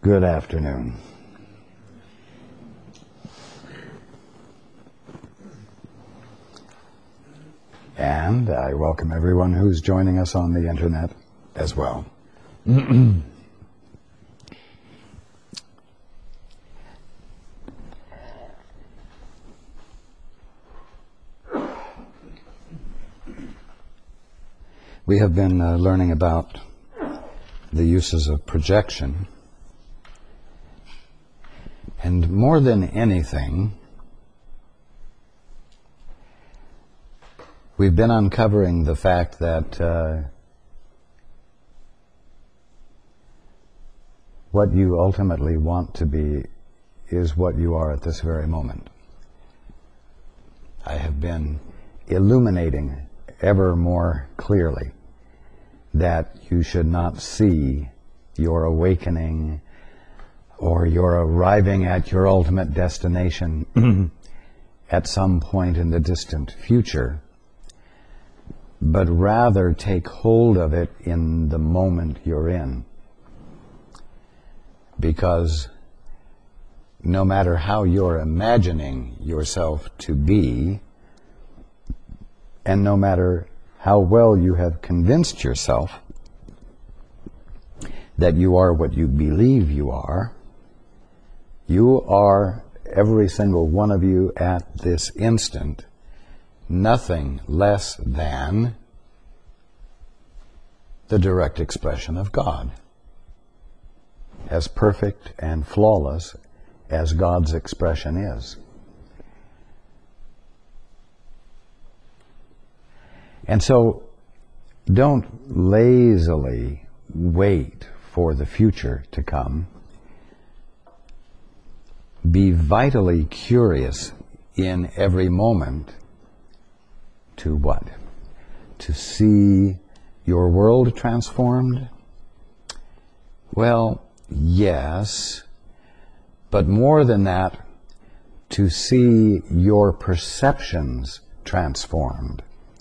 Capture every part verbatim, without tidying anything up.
Good afternoon. And I welcome everyone who's joining us on the internet as well. We have been uh, learning about the uses of projection. And more than anything, we've been uncovering the fact that uh, what you ultimately want to be is what you are at this very moment. I have been illuminating ever more clearly that you should not see your awakening or your arriving at your ultimate destination at some point in the distant future, but rather take hold of it in the moment you're in. Because no matter how you're imagining yourself to be, and no matter how well you have convinced yourself that you are what you believe you are, you are, every single one of you at this instant, nothing less than the direct expression of God. As perfect and flawless as God's expression is. And so, don't lazily wait for the future to come. Be vitally curious in every moment to what? To see your world transformed? Well, yes, but more than that, to see your perceptions transformed.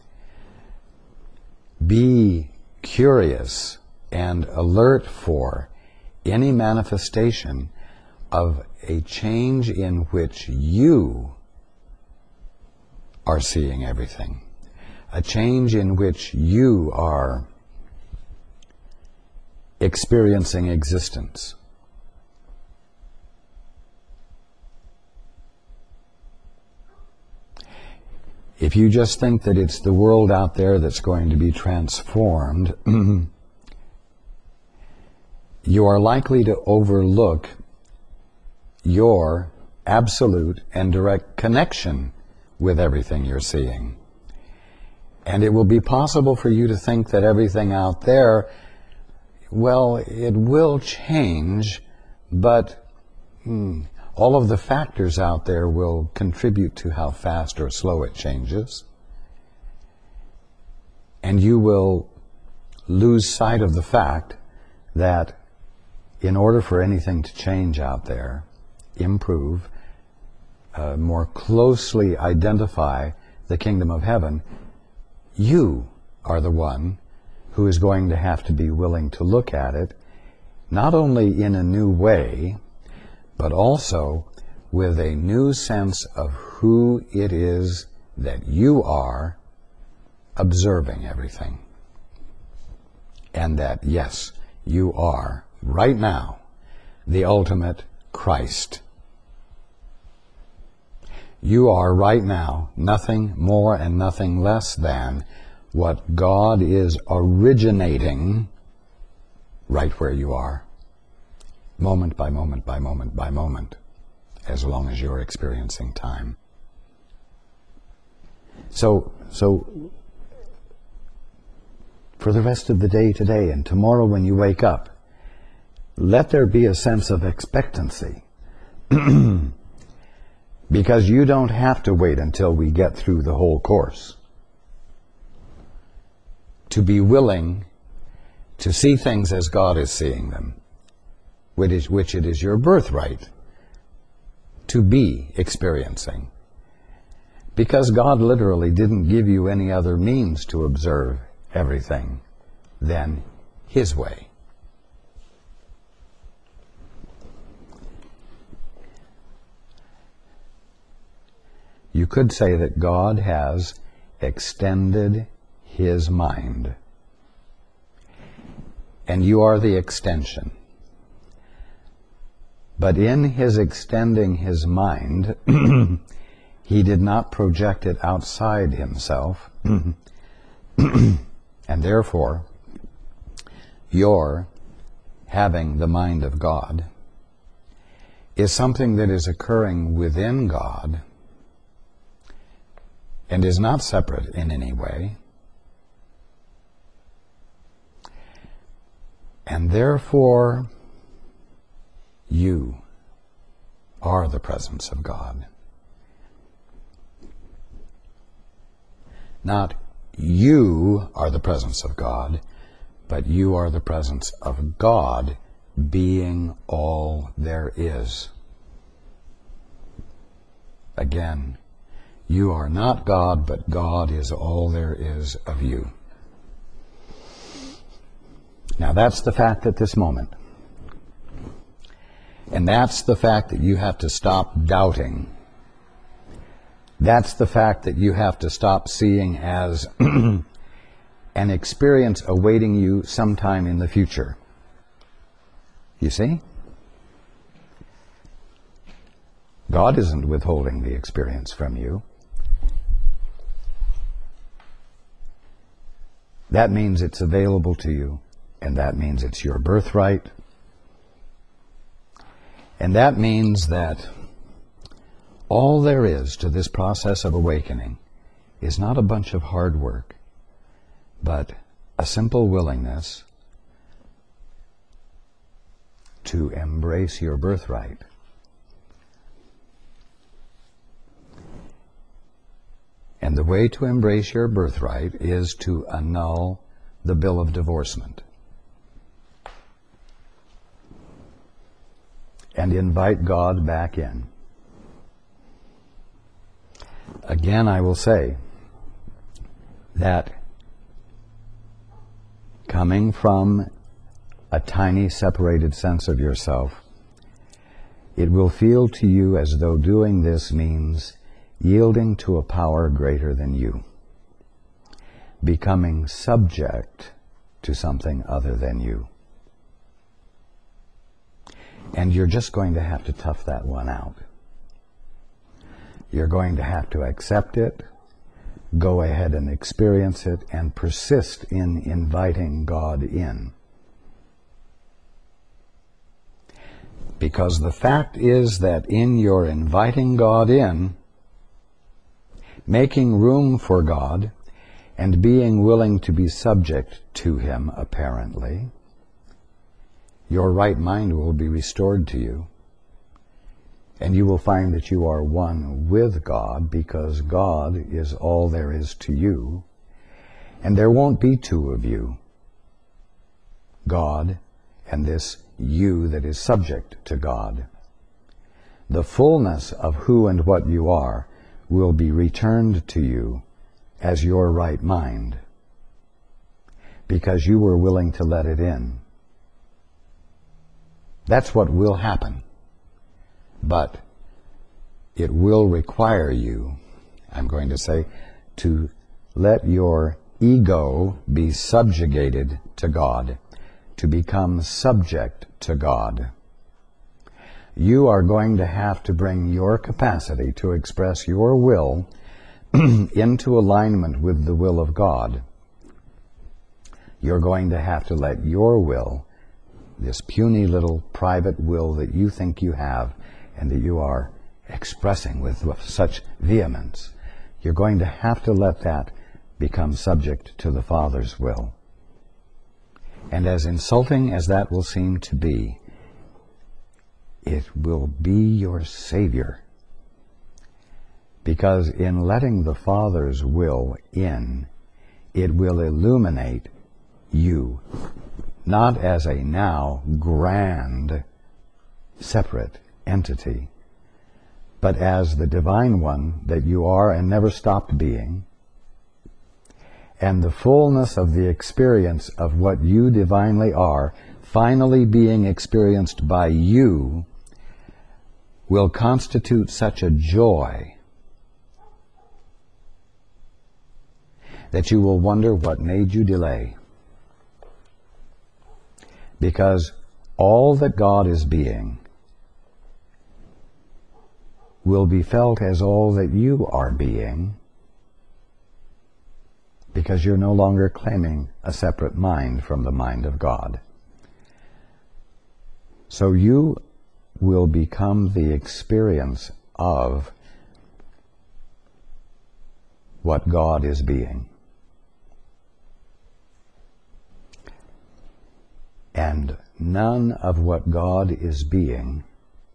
Be curious and alert for any manifestation of a change in which you are seeing everything. A change in which you are experiencing existence. If you just think that it's the world out there that's going to be transformed, you are likely to overlook your absolute and direct connection with everything you're seeing. And it will be possible for you to think that everything out there, well, it will change, but hmm, all of the factors out there will contribute to how fast or slow it changes. And you will lose sight of the fact that in order for anything to change out there, improve, uh, more closely identify the kingdom of heaven, you are the one who is going to have to be willing to look at it, not only in a new way, but also with a new sense of who it is that you are observing everything. And that, yes, you are, right now, the ultimate Christ. You are, right now, nothing more and nothing less than what God is originating right where you are. Moment by moment by moment by moment, as long as you're experiencing time. So, so for the rest of the day today and tomorrow when you wake up, let there be a sense of expectancy. Because you don't have to wait until we get through the whole course to be willing to see things as God is seeing them, which is, which it is your birthright to be experiencing. Because God literally didn't give you any other means to observe everything than His way. You could say that God has extended His mind, and you are the extension. But in His extending His mind, He did not project it outside Himself, and therefore, your having the mind of God is something that is occurring within God and is not separate in any way. And therefore, you are the presence of God. Not you are the presence of God, but you are the presence of God, being all there is. Again, you are not God, but God is all there is of you. Now that's the fact at this moment. And that's the fact that you have to stop doubting. That's the fact that you have to stop seeing as an experience awaiting you sometime in the future. You see? God isn't withholding the experience from you. That means it's available to you, and that means it's your birthright. And that means that all there is to this process of awakening is not a bunch of hard work, but a simple willingness to embrace your birthright. And the way to embrace your birthright is to annul the bill of divorcement and invite God back in. Again, I will say that coming from a tiny separated sense of yourself, it will feel to you as though doing this means yielding to a power greater than you, becoming subject to something other than you. And you're just going to have to tough that one out. You're going to have to accept it, go ahead and experience it, and persist in inviting God in. Because the fact is that in your inviting God in, making room for God, and being willing to be subject to Him, apparently, your right mind will be restored to you. And you will find that you are one with God, because God is all there is to you. And there won't be two of you, God and this you that is subject to God. The fullness of who and what you are will be returned to you as your right mind, because you were willing to let it in. That's what will happen. But it will require you, I'm going to say, to let your ego be subjugated to God, to become subject to God. You are going to have to bring your capacity to express your will into alignment with the will of God. You're going to have to let your will, this puny little private will that you think you have and that you are expressing with such vehemence, you're going to have to let that become subject to the Father's will. And as insulting as that will seem to be, it will be your Savior. Because in letting the Father's will in, it will illuminate you, not as a now grand, separate entity, but as the divine one that you are and never stopped being, and the fullness of the experience of what you divinely are, finally being experienced by you, will constitute such a joy that you will wonder what made you delay. Because all that God is being will be felt as all that you are being, because you're no longer claiming a separate mind from the mind of God. So you will become the experience of what God is being. And none of what God is being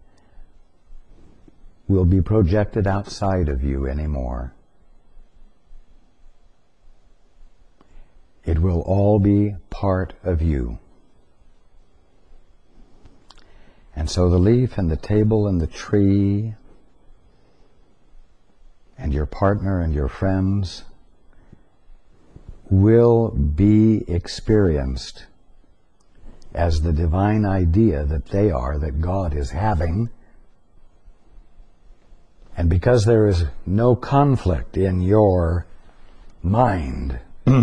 will be projected outside of you anymore. It will all be part of you. And so the leaf and the table and the tree and your partner and your friends will be experienced as the divine idea that they are, that God is having. And because there is no conflict in your mind,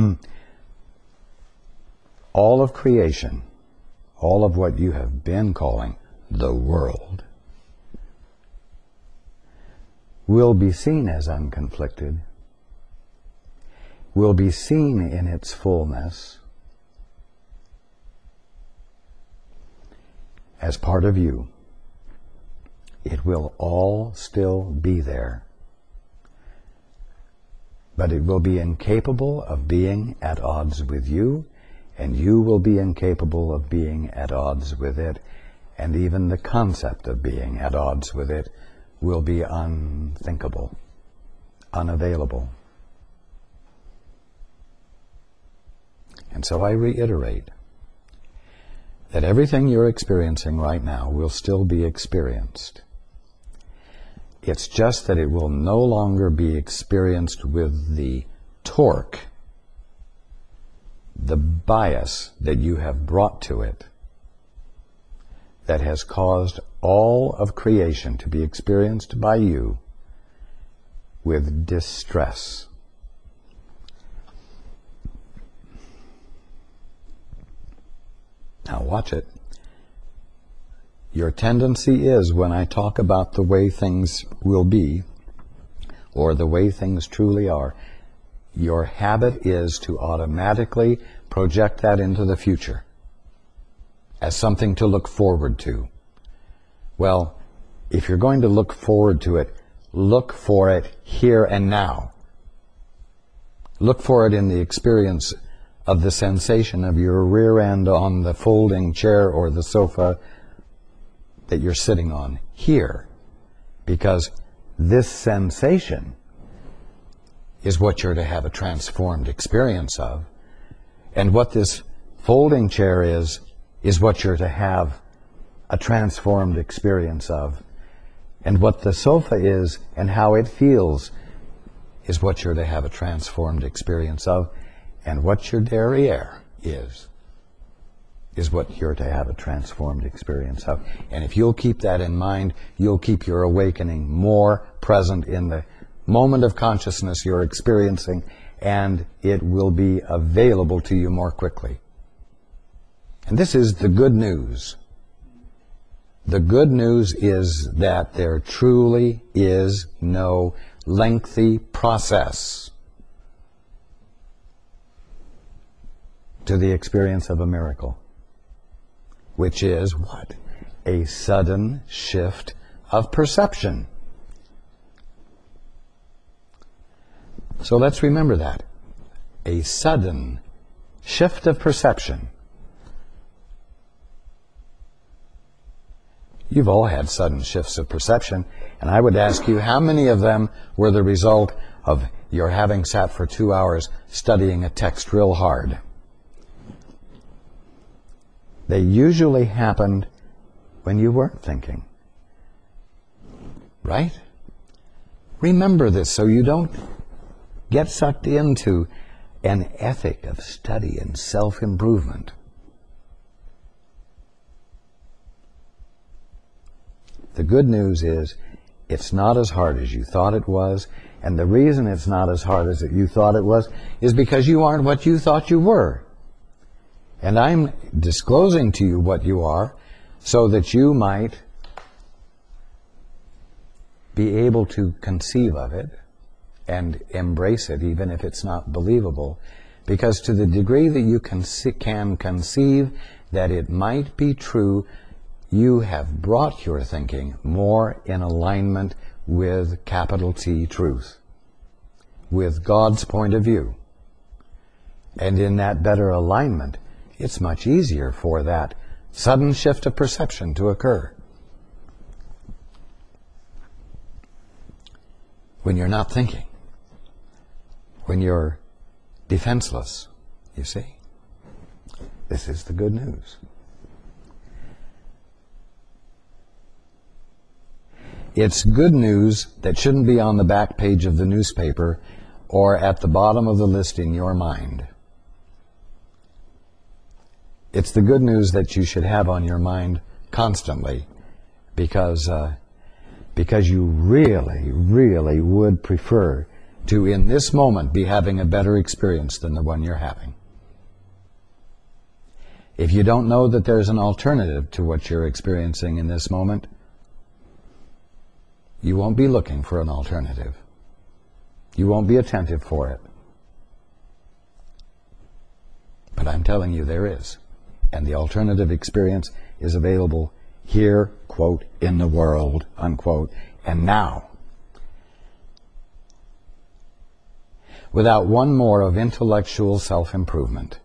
all of creation, all of what you have been calling the world, will be seen as unconflicted, will be seen in its fullness as part of you. It will all still be there, but it will be incapable of being at odds with you, and you will be incapable of being at odds with it, and even the concept of being at odds with it will be unthinkable, unavailable. And so I reiterate that everything you're experiencing right now will still be experienced. It's just that it will no longer be experienced with the torque, the bias that you have brought to it, that has caused all of creation to be experienced by you with distress. Now watch it. Your tendency is, when I talk about the way things will be, or the way things truly are, your habit is to automatically project that into the future as something to look forward to. Well, if you're going to look forward to it, look for it here and now. Look for it in the experience of the sensation of your rear end on the folding chair or the sofa that you're sitting on here, because this sensation is what you're to have a transformed experience of, and what this folding chair is is what you're to have a transformed experience of, and what the sofa is and how it feels is what you're to have a transformed experience of, and what your derriere is is what you're to have a transformed experience of. And if you'll keep that in mind, you'll keep your awakening more present in the moment of consciousness you're experiencing, and it will be available to you more quickly. And this is the good news. The good news is that there truly is no lengthy process to the experience of a miracle, which is what? A sudden shift of perception. So let's remember that. A sudden shift of perception. You've all had sudden shifts of perception, and I would ask you, how many of them were the result of your having sat for two hours studying a text real hard? They usually happened when you weren't thinking. Right? Remember this so you don't get sucked into an ethic of study and self-improvement. The good news is It's not as hard as you thought it was, and the reason it's not as hard as you thought it was is because you aren't what you thought you were. And I'm disclosing to you what you are so that you might be able to conceive of it and embrace it, even if it's not believable. Because to the degree that you can, can conceive that it might be true, you have brought your thinking more in alignment with capital T truth, with God's point of view. And in that better alignment, it's much easier for that sudden shift of perception to occur. When you're not thinking, when you're defenseless, you see. This is the good news. It's good news that shouldn't be on the back page of the newspaper or at the bottom of the list in your mind. It's the good news that you should have on your mind constantly, because uh, because you really, really would prefer to, in this moment, be having a better experience than the one you're having. If you don't know that there's an alternative to what you're experiencing in this moment, you won't be looking for an alternative. You won't be attentive for it. But I'm telling you there is. And the alternative experience is available here, quote, in the world, unquote, and now. Without one more of intellectual self-improvement.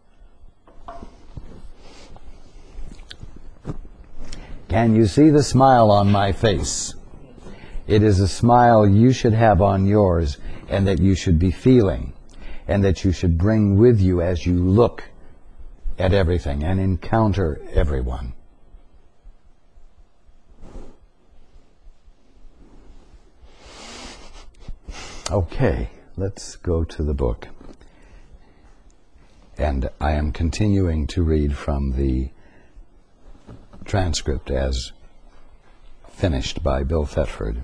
Can you see the smile on my face? It is a smile you should have on yours, and that you should be feeling, and that you should bring with you as you look at everything and encounter everyone. Okay, let's go to the book. And I am continuing to read from the transcript as finished by Bill Thetford.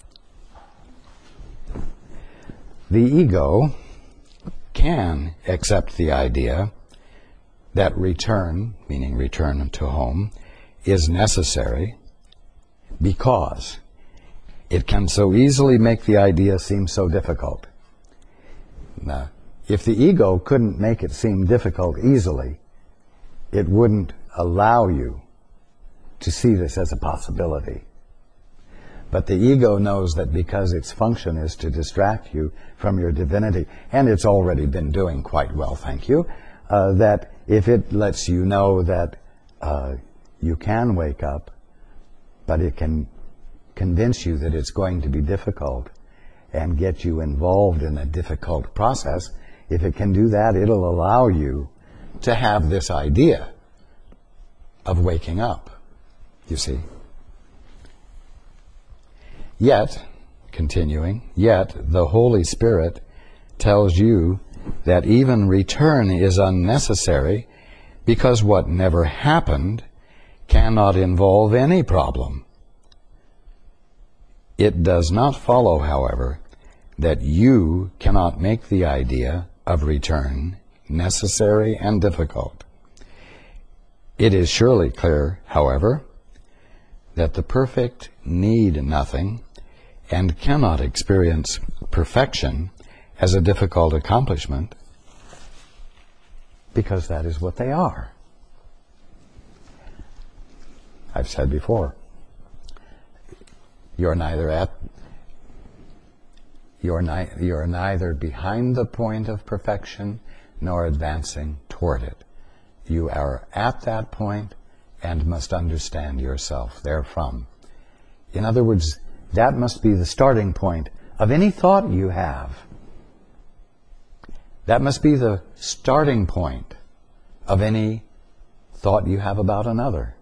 The ego can accept the idea that return, meaning return to home, is necessary because it can so easily make the idea seem so difficult. Now, if the ego couldn't make it seem difficult easily, it wouldn't allow you to see this as a possibility. But the ego knows that because its function is to distract you from your divinity, and it's already been doing quite well, thank you, uh, that if it lets you know that uh, you can wake up, but it can convince you that it's going to be difficult and get you involved in a difficult process, if it can do that, it'll allow you to have this idea of waking up, you see. Yet, continuing, yet the Holy Spirit tells you that even return is unnecessary because what never happened cannot involve any problem. It does not follow, however, that you cannot make the idea of return necessary and difficult. It is surely clear, however, that the perfect need nothing and cannot experience perfection as a difficult accomplishment, because that is what they are. I've said before, you're neither at, you're, ni you're neither behind the point of perfection nor advancing toward it. You are at that point and must understand yourself therefrom. In other words, that must be the starting point of any thought you have. That must be the starting point of any thought you have about another.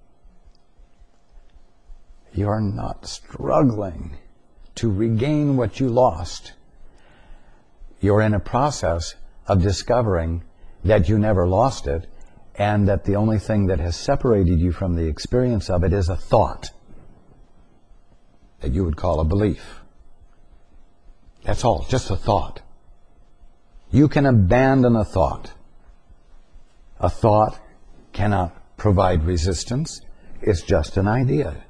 You're not struggling to regain what you lost. You're in a process of discovering that you never lost it, and that the only thing that has separated you from the experience of it is a thought. that you would call a belief. That's all, just a thought. You can abandon a thought. A thought cannot provide resistance. It's just an idea.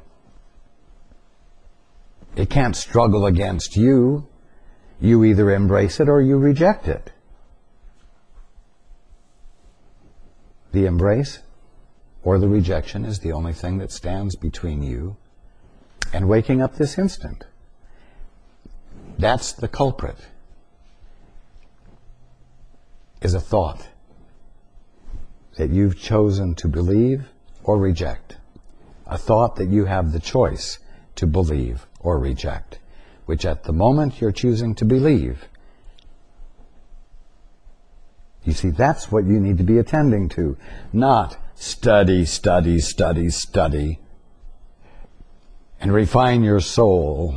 It can't struggle against you. You either embrace it or you reject it. The embrace or the rejection is the only thing that stands between you and waking up this instant. That's the culprit, is a thought that you've chosen to believe or reject. A thought that you have the choice to believe or reject, which at the moment you're choosing to believe. You see, that's what you need to be attending to, not study, study, study, study, and refine your soul.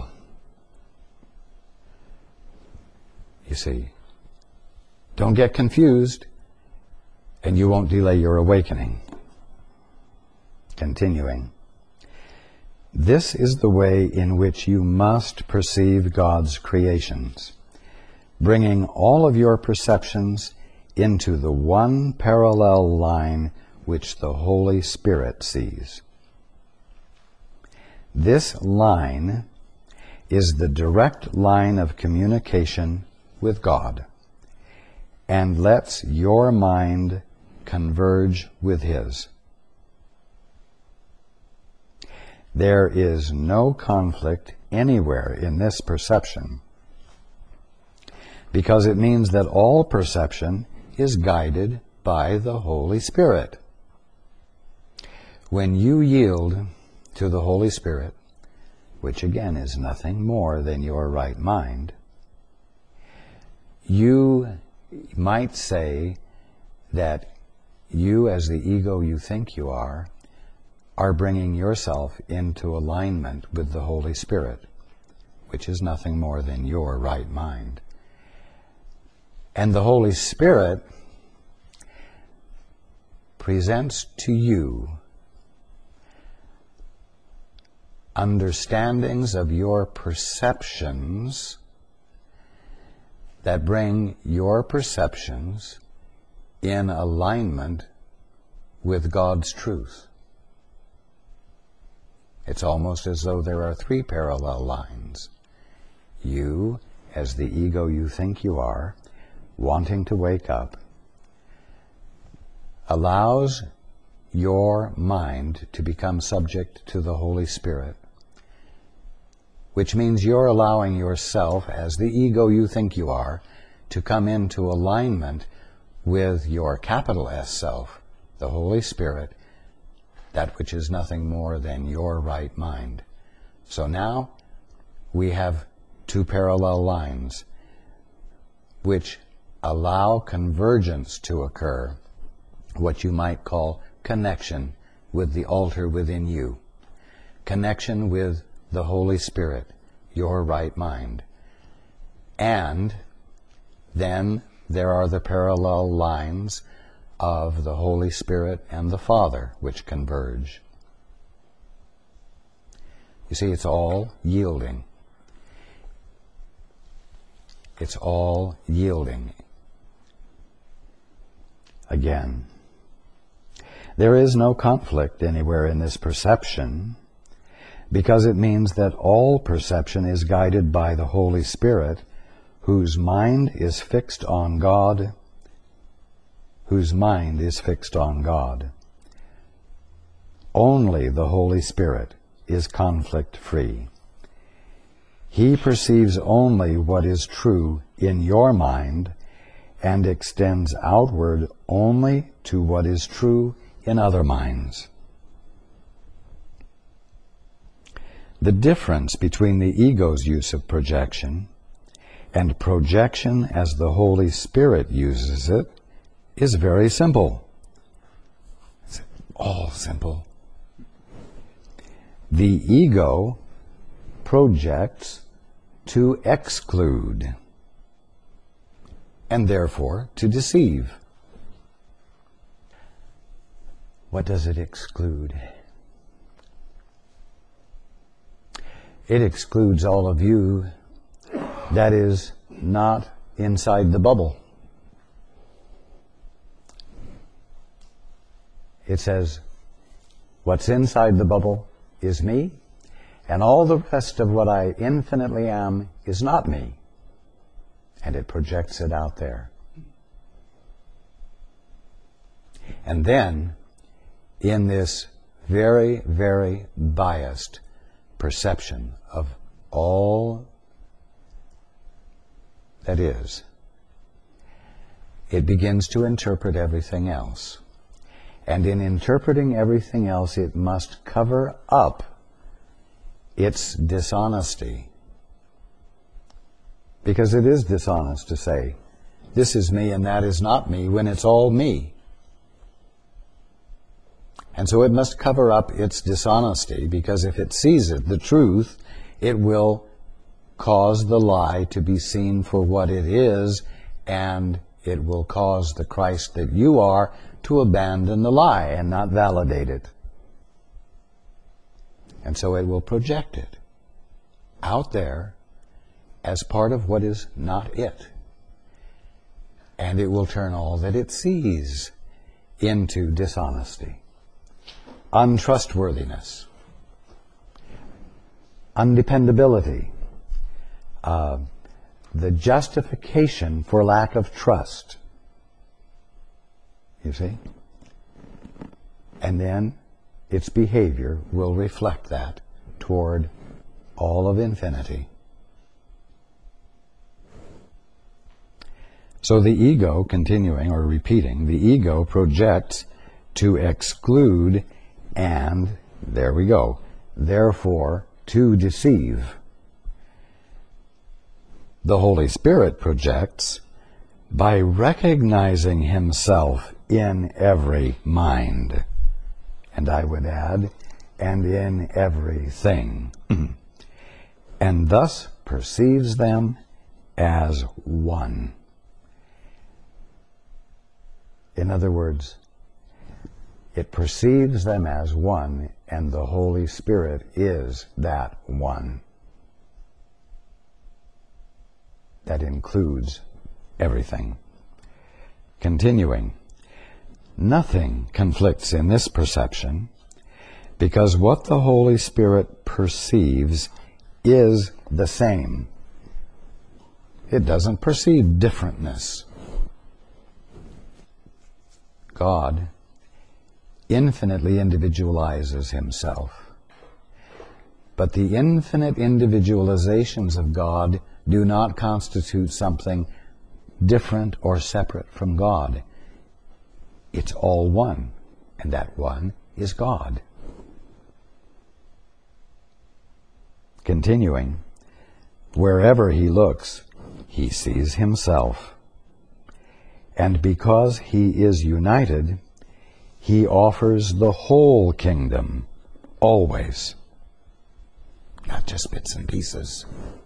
You see, don't get confused, and you won't delay your awakening. Continuing. This is the way in which you must perceive God's creations, bringing all of your perceptions into the one parallel line which the Holy Spirit sees. This line is the direct line of communication with God, and lets your mind converge with His. There is no conflict anywhere in this perception, because it means that all perception is guided by the Holy Spirit. When you yield to the Holy Spirit, which again is nothing more than your right mind, you might say that you, as the ego you think you are, are bringing yourself into alignment with the Holy Spirit, which is nothing more than your right mind. And the Holy Spirit presents to you understandings of your perceptions that bring your perceptions in alignment with God's truth. It's almost as though there are three parallel lines. You, as the ego you think you are, wanting to wake up, allows your mind to become subject to the Holy Spirit, which means you're allowing yourself, as the ego you think you are, to come into alignment with your capital S self, the Holy Spirit, that which is nothing more than your right mind. So now we have two parallel lines which allow convergence to occur, what you might call connection with the altar within you, connection with the Holy Spirit, your right mind. And then there are the parallel lines of the Holy Spirit and the Father, which converge. You see, it's all yielding. It's all yielding. Again, there is no conflict anywhere in this perception, because it means that all perception is guided by the Holy Spirit, whose mind is fixed on God, whose mind is fixed on God. Only the Holy Spirit is conflict-free. He perceives only what is true in your mind and extends outward only to what is true in other minds. The difference between the ego's use of projection and projection as the Holy Spirit uses it is very simple. It's all simple. The ego projects to exclude, and therefore to deceive. What does it exclude? It excludes all of you that is not inside the bubble. It says, what's inside the bubble is me, and all the rest of what I infinitely am is not me. And it projects it out there. And then, in this very, very biased perception of all that is, it begins to interpret everything else. And in interpreting everything else, it must cover up its dishonesty. Because it is dishonest to say, this is me and that is not me, when it's all me. And so it must cover up its dishonesty, because if it sees it, the truth, it will cause the lie to be seen for what it is, and it will cause the Christ that you are to abandon the lie and not validate it. And so it will project it out there as part of what is not it. And it will turn all that it sees into dishonesty, untrustworthiness, undependability, uh, the justification for lack of trust. You see? And then its behavior will reflect that toward all of infinity. So the ego, continuing or repeating, the ego projects to exclude and, there we go, therefore to deceive. The Holy Spirit projects by recognizing himself in every mind. And I would add, and in everything. And thus perceives them as one. In other words, it perceives them as one, and the Holy Spirit is that one. That includes everything. Continuing, nothing conflicts in this perception, because what the Holy Spirit perceives is the same. It doesn't perceive differentness. God infinitely individualizes himself. But the infinite individualizations of God do not constitute something different or separate from God. It's all one, and that one is God. Continuing, wherever he looks, he sees himself. And because he is united, he offers the whole kingdom, always. Not just bits and pieces.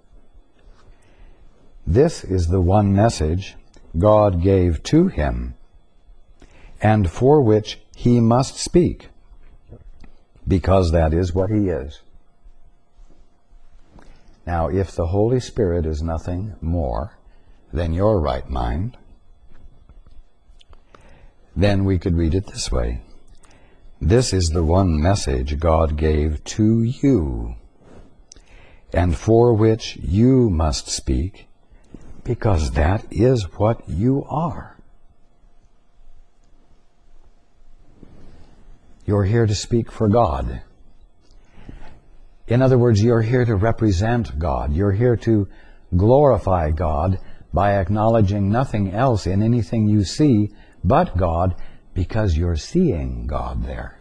This is the one message God gave to him, and for which he must speak, because that is what he is. Now, if the Holy Spirit is nothing more than your right mind, then we could read it this way. This is the one message God gave to you, and for which you must speak, because that is what you are. You're here to speak for God. In other words, you're here to represent God. You're here to glorify God by acknowledging nothing else in anything you see but God, because you're seeing God there.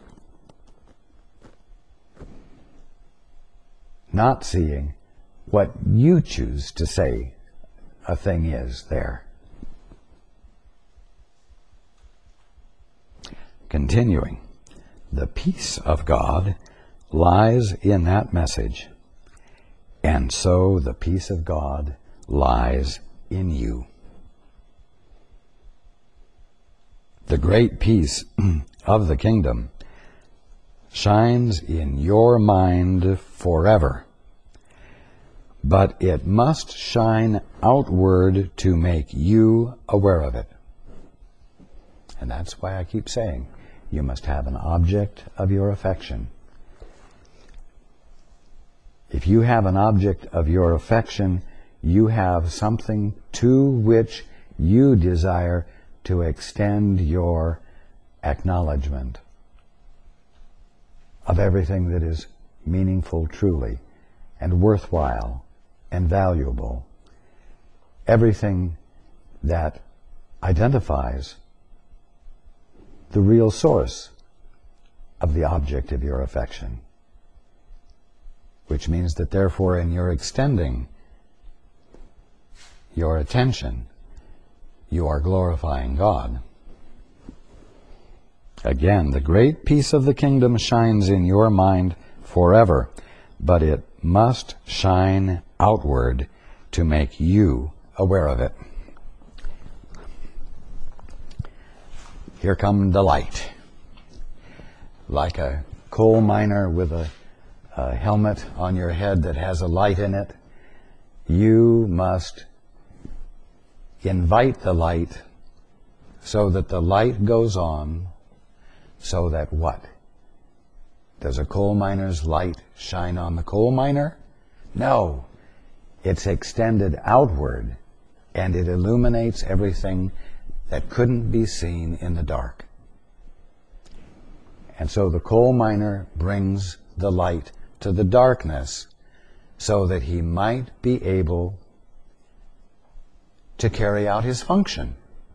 Not seeing what you choose to say a thing is there. Continuing, the peace of God lies in that message, and so the peace of God lies in you. The great peace of the kingdom shines in your mind forever, but it must shine outward to make you aware of it. And that's why I keep saying, you must have an object of your affection. If you have an object of your affection, you have something to which you desire to extend your acknowledgement of everything that is meaningful truly and worthwhile and valuable. Everything that identifies the real source of the object of your affection. Which means that therefore in your extending your attention, you are glorifying God. Again, the great peace of the kingdom shines in your mind forever, but it must shine outward to make you aware of it. Here come the light. Like a coal miner with a, a helmet on your head that has a light in it, you must invite the light so that the light goes on, so that what? Does a coal miner's light shine on the coal miner? No. It's extended outward, and it illuminates everything that couldn't be seen in the dark. And so the coal miner brings the light to the darkness so that he might be able to carry out his function.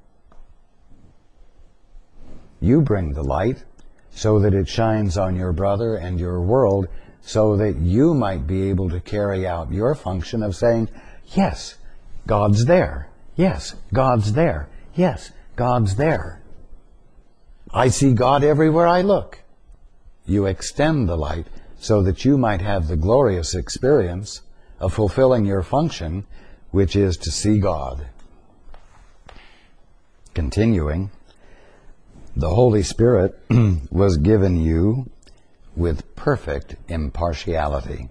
You bring the light so that it shines on your brother and your world, so that you might be able to carry out your function of saying, yes, God's there. Yes, God's there. Yes, God's there. I see God everywhere I look. You extend the light so that you might have the glorious experience of fulfilling your function, which is to see God. Continuing, the Holy Spirit was given you with perfect impartiality.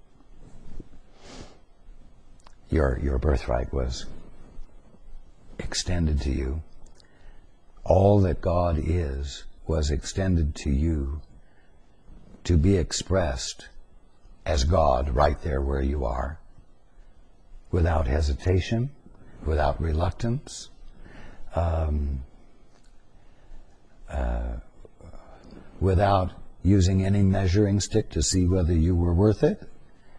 Your, your birthright was extended to you. All that God is was extended to you to be expressed as God right there where you are, without hesitation, without reluctance, um, uh, without using any measuring stick to see whether you were worth it.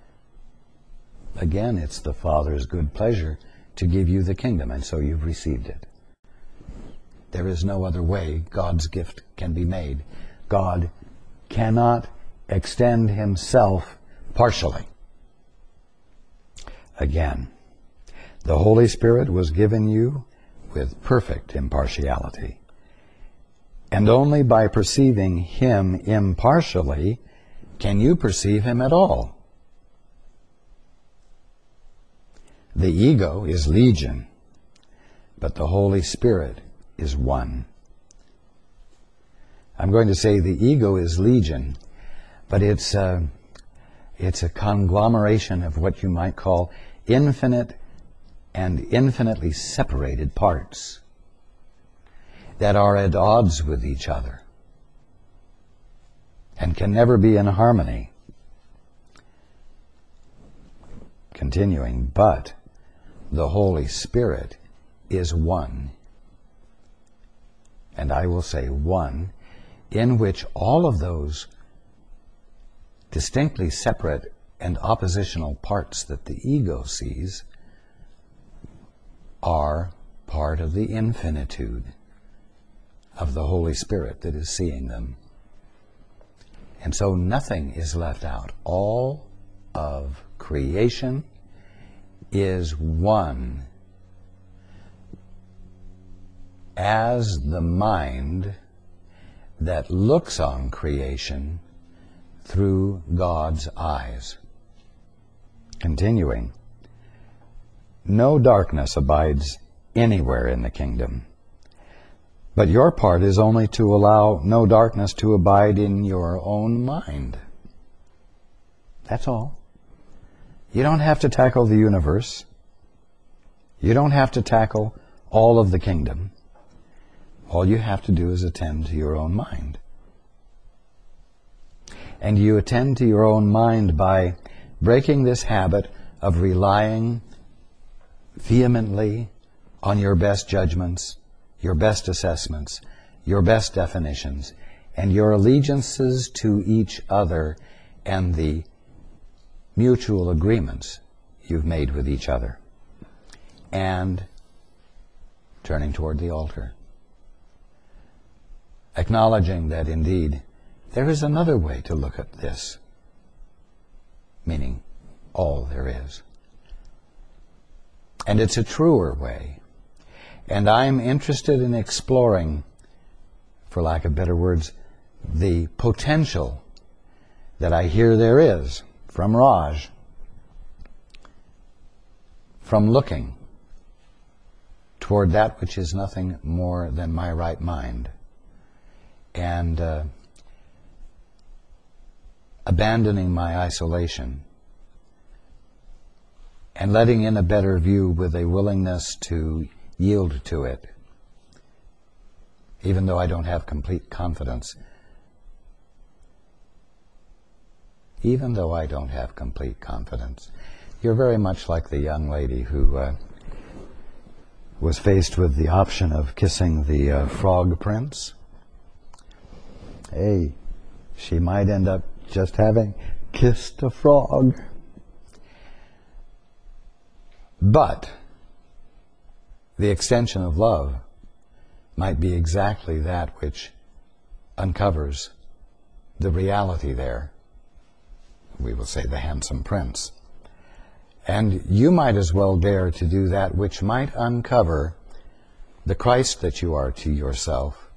Again, it's the Father's good pleasure to give you the kingdom, and so you've received it. There is no other way God's gift can be made. God cannot extend himself partially. Again, the Holy Spirit was given you with perfect impartiality. And only by perceiving him impartially can you perceive him at all. The ego is legion, but the Holy Spirit is one. I'm going to say the ego is legion, but it's a, it's a conglomeration of what you might call infinite and infinitely separated parts that are at odds with each other and can never be in harmony. Continuing, but the Holy Spirit is one. And I will say one, in which all of those distinctly separate and oppositional parts that the ego sees are part of the infinitude of the Holy Spirit that is seeing them. And so nothing is left out. All of creation is one as the mind that looks on creation through God's eyes. Continuing, no darkness abides anywhere in the kingdom, but your part is only to allow no darkness to abide in your own mind. That's all. You don't have to tackle the universe. You don't have to tackle all of the kingdom. All you have to do is attend to your own mind. And you attend to your own mind by breaking this habit of relying vehemently on your best judgments, your best assessments, your best definitions, and your allegiances to each other and the mutual agreements you've made with each other. And turning toward the altar. Acknowledging that indeed there is another way to look at this, meaning all there is. And it's a truer way. And I'm interested in exploring, for lack of better words, the potential that I hear there is from Raj, from looking toward that which is nothing more than my right mind, and uh, abandoning my isolation and letting in a better view with a willingness to yield to it, even though I don't have complete confidence. Even though I don't have complete confidence. You're very much like the young lady who uh, was faced with the option of kissing the uh, frog prince. Hey, she might end up just having kissed a frog. But the extension of love might be exactly that which uncovers the reality there. We will say the handsome prince. And you might as well dare to do that which might uncover the Christ that you are to yourself.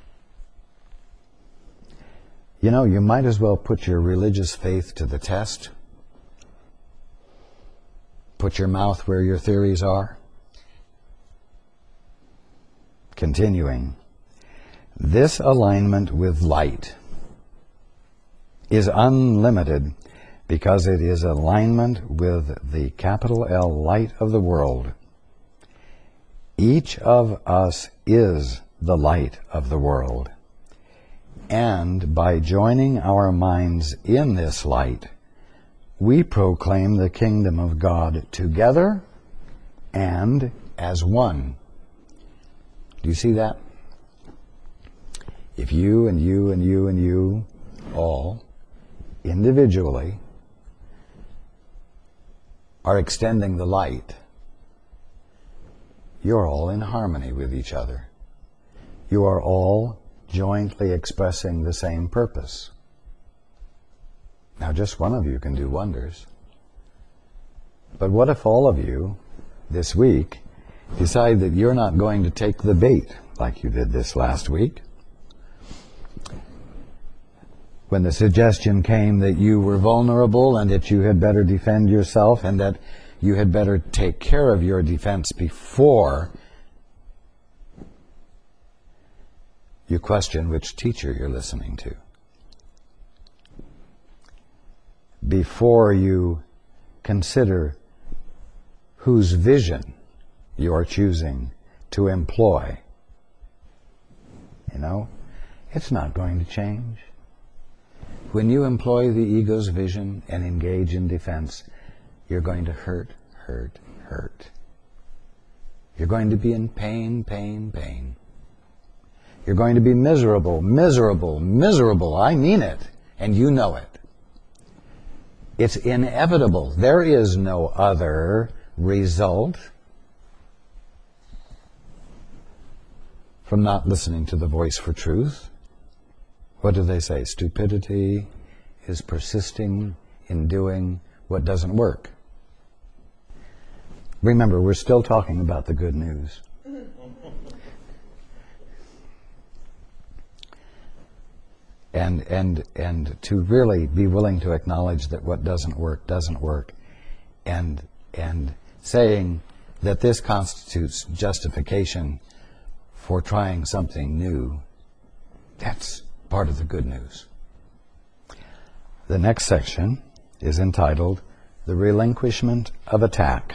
You know, you might as well put your religious faith to the test. Put your mouth where your theories are. Continuing. This alignment with light is unlimited because it is alignment with the capital L light of the world. Each of us is the light of the world. And by joining our minds in this light, we proclaim the kingdom of God together and as one. Do you see that? If you and you and you and you all individually are extending the light, you're all in harmony with each other. You are all jointly expressing the same purpose. Now, just one of you can do wonders. But what if all of you this week decide that you're not going to take the bait like you did this last week? When the suggestion came that you were vulnerable and that you had better defend yourself and that you had better take care of your defense before you question which teacher you're listening to, before you consider whose vision you're choosing to employ. You know, it's not going to change. When you employ the ego's vision and engage in defense, you're going to hurt, hurt, hurt. You're going to be in pain, pain, pain. You're going to be miserable, miserable, miserable. I mean it, and you know it. It's inevitable. There is no other result from not listening to the voice for truth. What do they say? Stupidity is persisting in doing what doesn't work. Remember, we're still talking about the good news. And, and, and to really be willing to acknowledge that what doesn't work doesn't work, and, and saying that this constitutes justification for trying something new, that's part of the good news. The next section is entitled the relinquishment of attack.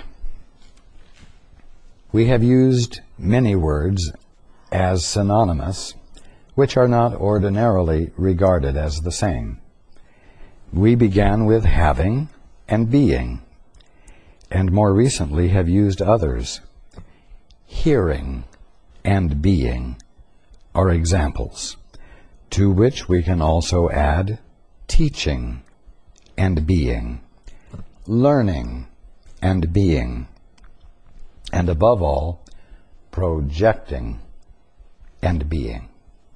We have used many words as synonymous, which are not ordinarily regarded as the same. We began with having and being, and more recently have used others. Hearing and being are examples, to which we can also add teaching and being, learning and being, and above all, projecting and being.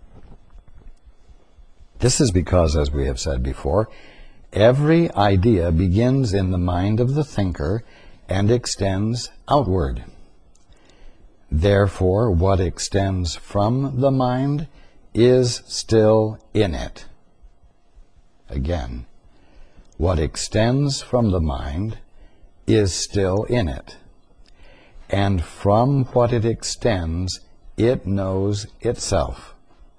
This is because, as we have said before, every idea begins in the mind of the thinker and extends outward. Therefore, what extends from the mind is still in it. Again, what extends from the mind is still in it. And from what it extends, it knows itself.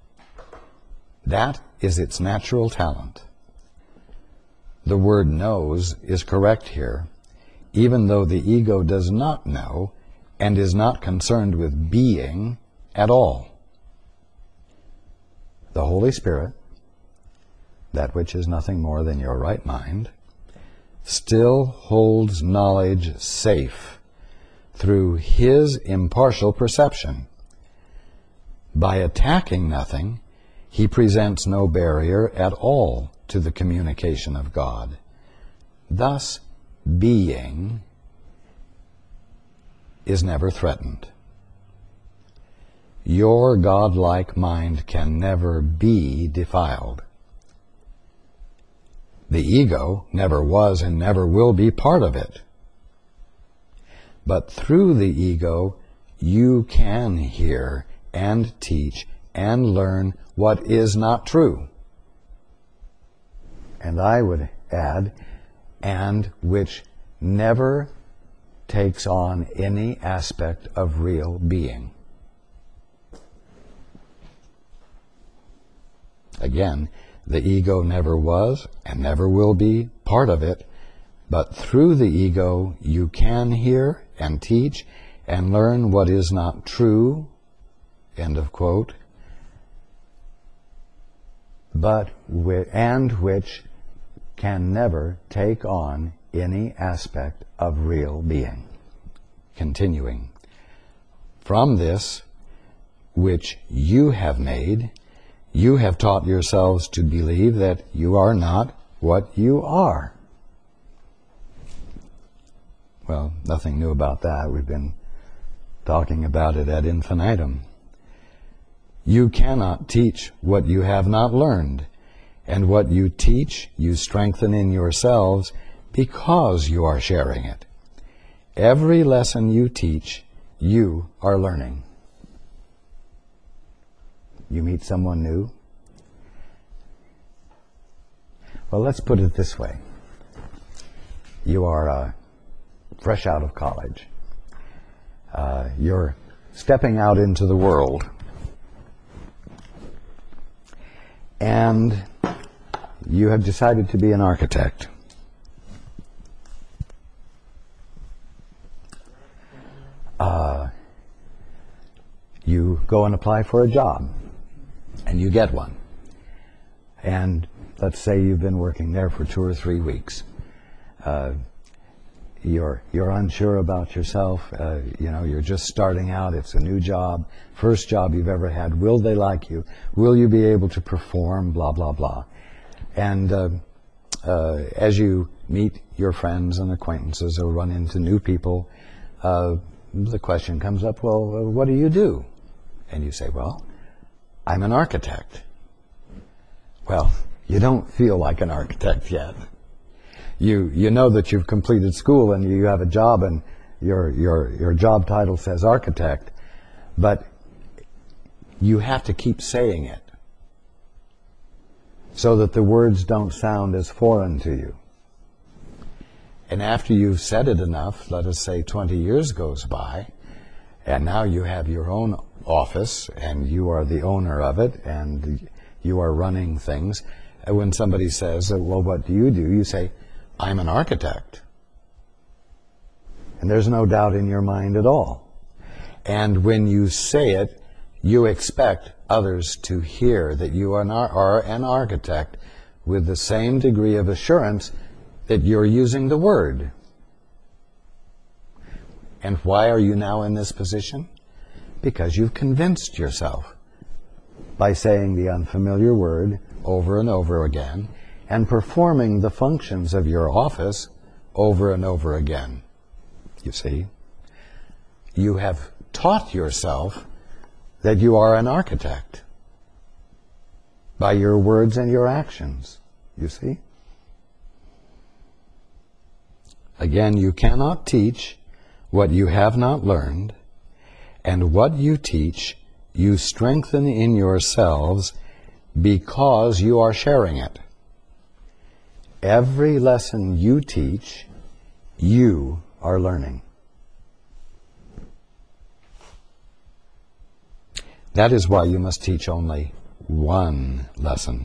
That is its natural talent. The word knows is correct here, even though the ego does not know and is not concerned with being at all. The Holy Spirit, that which is nothing more than your right mind, still holds knowledge safe through His impartial perception. By attacking nothing, He presents no barrier at all to the communication of God. Thus, being is never threatened. Your godlike mind can never be defiled. The ego never was and never will be part of it. But through the ego, you can hear and teach and learn what is not true. And I would add, and which never takes on any aspect of real being. Again, the ego never was and never will be part of it, but through the ego you can hear and teach and learn what is not true, end of quote, but and which can never take on any aspect of real being. Continuing, from this which you have made, you have taught yourselves to believe that you are not what you are. Well, nothing new about that. We've been talking about it ad infinitum. You cannot teach what you have not learned, and what you teach you strengthen in yourselves because you are sharing it. Every lesson you teach, you are learning. You meet someone new? Well, let's put it this way. You are uh, fresh out of college. Uh, you're stepping out into the world. And you have decided to be an architect. Uh, you go and apply for a job, and you get one. And let's say you've been working there for two or three weeks. Uh, you're you're unsure about yourself. Uh, you know, you're just starting out. It's a new job, first job you've ever had. Will they like you? Will you be able to perform? Blah blah blah. And uh, uh, as you meet your friends and acquaintances or run into new people, uh, the question comes up, well, what do you do? And you say, well, I'm an architect. Well, you don't feel like an architect yet. You you know that you've completed school and you have a job and your your your job title says architect, but you have to keep saying it so that the words don't sound as foreign to you. And after you've said it enough, let us say twenty years goes by, and now you have your own office and you are the owner of it and you are running things. And when somebody says, well, what do you do? You say, I'm an architect. And there's no doubt in your mind at all. And when you say it, you expect others to hear that you are an, are an architect with the same degree of assurance that you're using the word. And why are you now in this position? Because you've convinced yourself by saying the unfamiliar word over and over again and performing the functions of your office over and over again. You see, you have taught yourself that you are an architect by your words and your actions. You see? Again, you cannot teach what you have not learned, and what you teach, you strengthen in yourselves because you are sharing it. Every lesson you teach, you are learning. That is why you must teach only one lesson.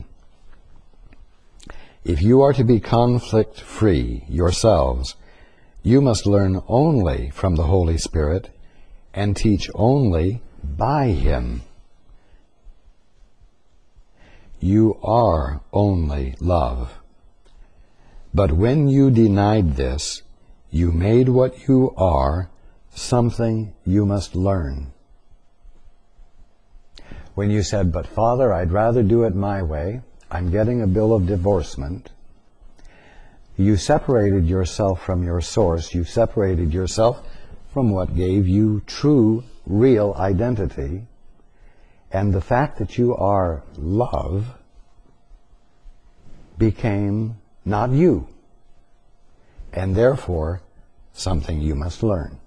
If you are to be conflict-free yourselves, you must learn only from the Holy Spirit and teach only by Him. You are only love. But when you denied this, you made what you are something you must learn. When you said, "But Father, I'd rather do it my way, I'm getting a bill of divorcement," you separated yourself from your source. You separated yourself from what gave you true, real identity. And the fact that you are love became not you, and therefore something you must learn.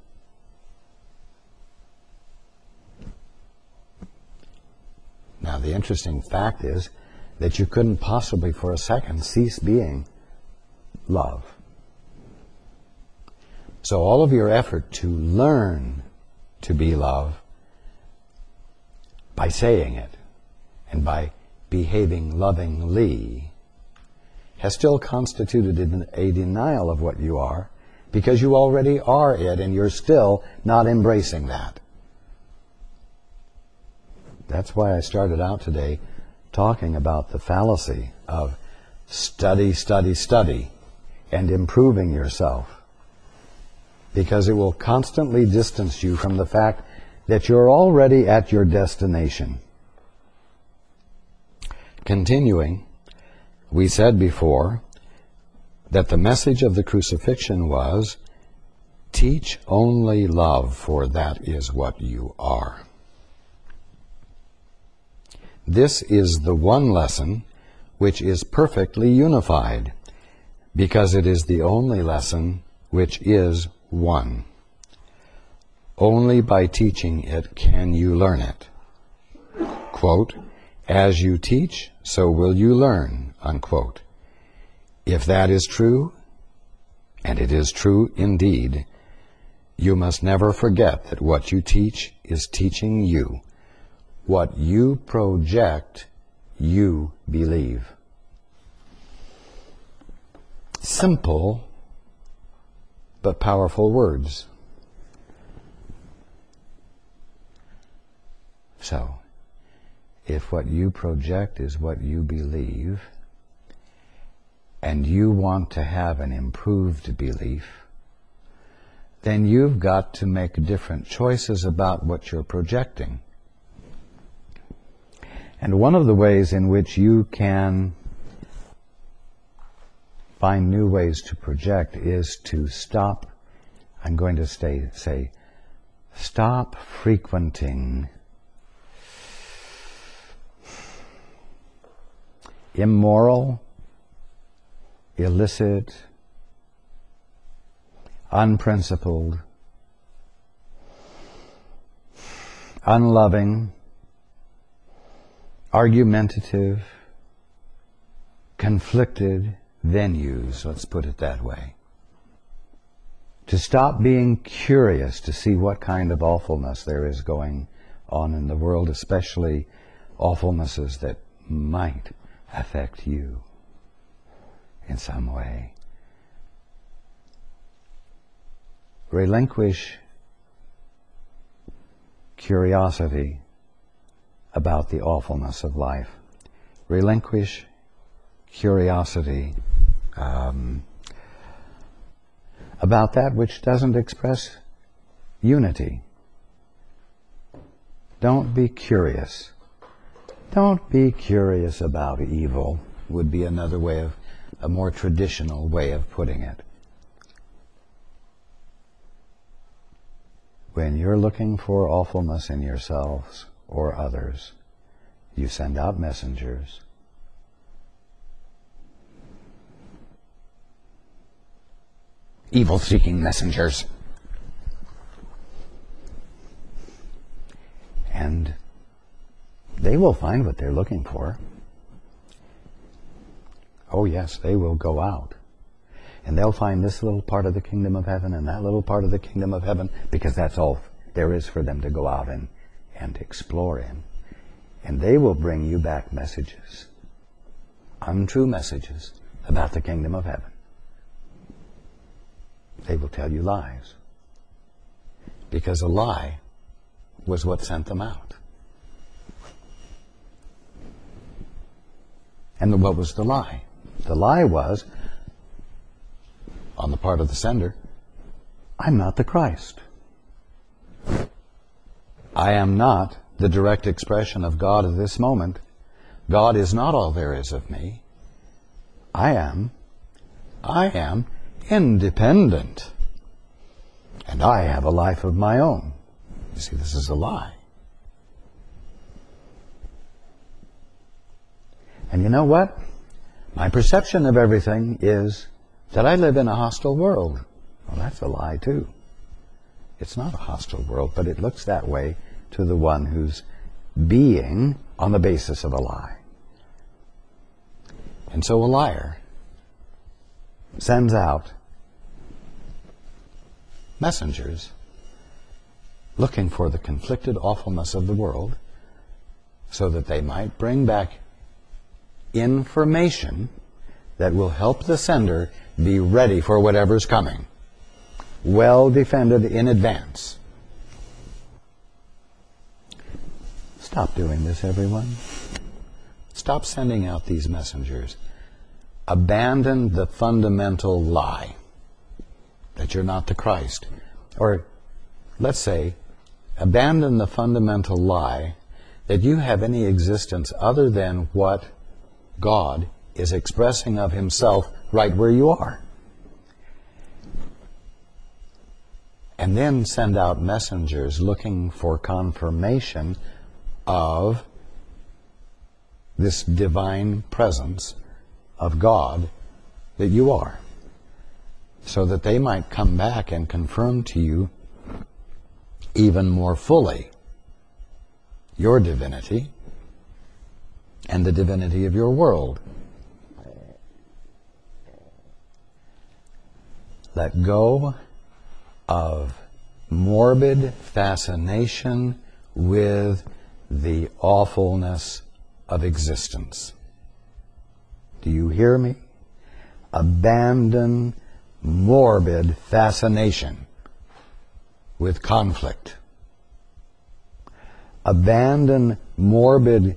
Now, the interesting fact is that you couldn't possibly for a second cease being love. So all of your effort to learn to be love by saying it and by behaving lovingly has still constituted a denial of what you are, because you already are it and you're still not embracing that. That's why I started out today talking about the fallacy of study, study, study, and improving yourself, because it will constantly distance you from the fact that you're already at your destination. Continuing, we said before that the message of the crucifixion was, teach only love, for that is what you are. This is the one lesson which is perfectly unified, because it is the only lesson which is one. Only by teaching it can you learn it. Quote, as you teach, so will you learn, unquote. If that is true, and it is true indeed, you must never forget that what you teach is teaching you. What you project, you believe. Simple, but powerful words. So, if what you project is what you believe, and you want to have an improved belief, then you've got to make different choices about what you're projecting. And one of the ways in which you can find new ways to project is to stop, I'm going to stay, say, stop frequenting immoral, illicit, unprincipled, unloving, argumentative, conflicted venues, let's put it that way. To stop being curious to see what kind of awfulness there is going on in the world, especially awfulnesses that might affect you in some way. relinquish curiosity about the awfulness of life. Relinquish curiosity um, about that which doesn't express unity. Don't be curious. Don't be curious about evil, would be another way of, a more traditional way of putting it. When you're looking for awfulness in yourselves or others, you send out messengers. Evil-seeking messengers. And they will find what they're looking for. Oh yes, they will go out. And they'll find this little part of the kingdom of heaven and that little part of the kingdom of heaven, because that's all there is for them to go out and, and explore in. And they will bring you back messages, untrue messages about the kingdom of heaven. They will tell you lies, because a lie was what sent them out. And what was the lie? The lie was, on the part of the sender, I'm not the Christ. I am not the direct expression of God at this moment. God is not all there is of me. I am, I am independent. And I have a life of my own. You see, this is a lie. And you know what? My perception of everything is that I live in a hostile world. Well, that's a lie too. It's not a hostile world, but it looks that way to the one who's being on the basis of a lie. And so a liar sends out messengers looking for the conflicted awfulness of the world so that they might bring back information that will help the sender be ready for whatever's coming, well defended in advance. Stop doing this, everyone. Stop sending out these messengers. Abandon the fundamental lie that you're not the Christ. Or, let's say, abandon the fundamental lie that you have any existence other than what God is expressing of Himself right where you are. And then send out messengers looking for confirmation of this divine presence of God that you are, so that they might come back and confirm to you even more fully your divinity and the divinity of your world. Let go of morbid fascination with the awfulness of existence. Do you hear me? Abandon morbid fascination with conflict. Abandon morbid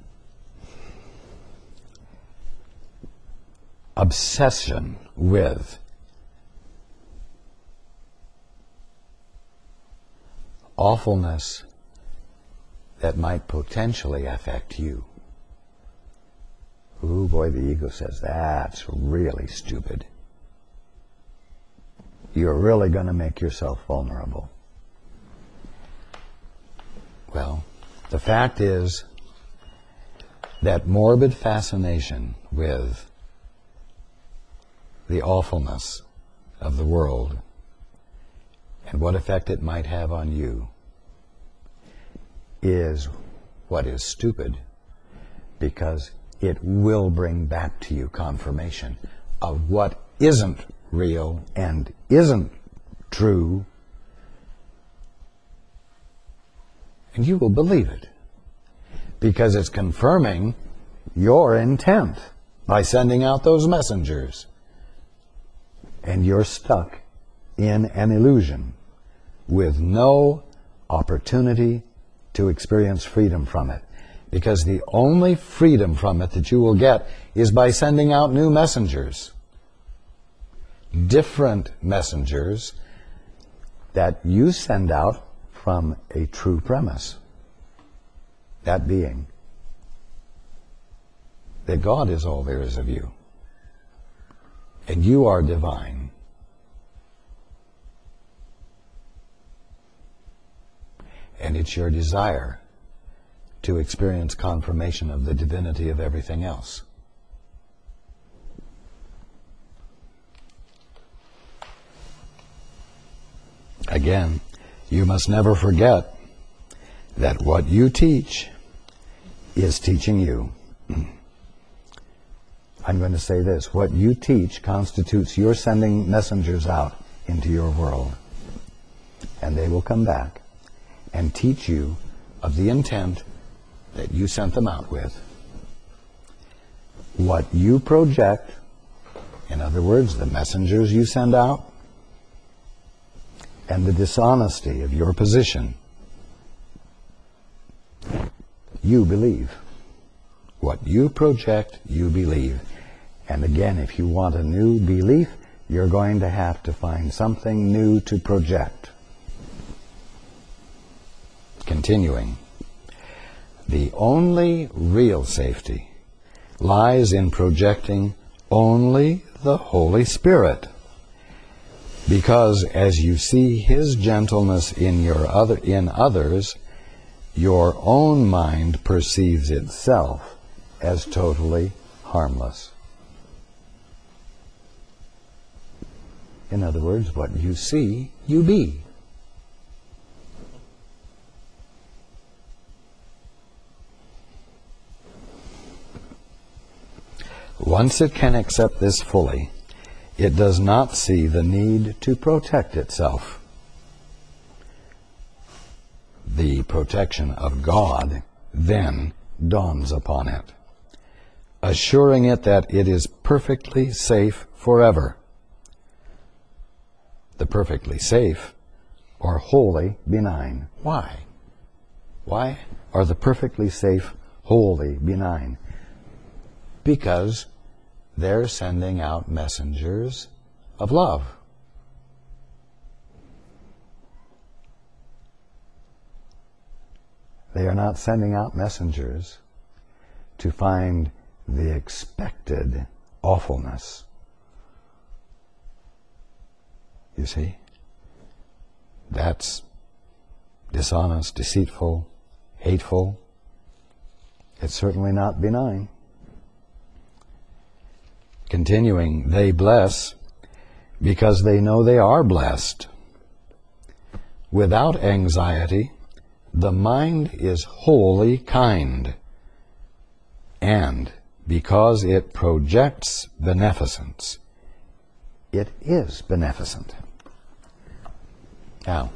obsession with awfulness that might potentially affect you. Ooh, boy, the ego says, that's really stupid. You're really going to make yourself vulnerable. Well, the fact is that morbid fascination with the awfulness of the world and what effect it might have on you is what is stupid, because it will bring back to you confirmation of what isn't real and isn't true, and you will believe it because it's confirming your intent by sending out those messengers, and you're stuck in an illusion with no opportunity to experience freedom from it. Because the only freedom from it that you will get is by sending out new messengers. Different messengers that you send out from a true premise. That being that God is all there is of you. And you are divine. And it's your desire to experience confirmation of the divinity of everything else. Again, you must never forget that what you teach is teaching you. I'm going to say this. What you teach constitutes your sending messengers out into your world. And they will come back and teach you of the intent that you sent them out with. What you project, in other words, the messengers you send out, and the dishonesty of your position, you believe. What you project, you believe. And again, if you want a new belief, you're going to have to find something new to project. Continuing. The only real safety lies in projecting only the Holy Spirit. Because as you see His gentleness in your other in others, your own mind perceives itself as totally harmless. In other words, what you see, you be. Once it can accept this fully, it does not see the need to protect itself. The protection of God then dawns upon it, assuring it that it is perfectly safe forever. The perfectly safe are wholly benign. Why? Why are the perfectly safe wholly benign? Because they're sending out messengers of love. They are not sending out messengers to find the expected awfulness. You see? That's dishonest, deceitful, hateful. It's certainly not benign. Continuing, they bless because they know they are blessed. Without anxiety, the mind is wholly kind. And because it projects beneficence, it is beneficent. Now,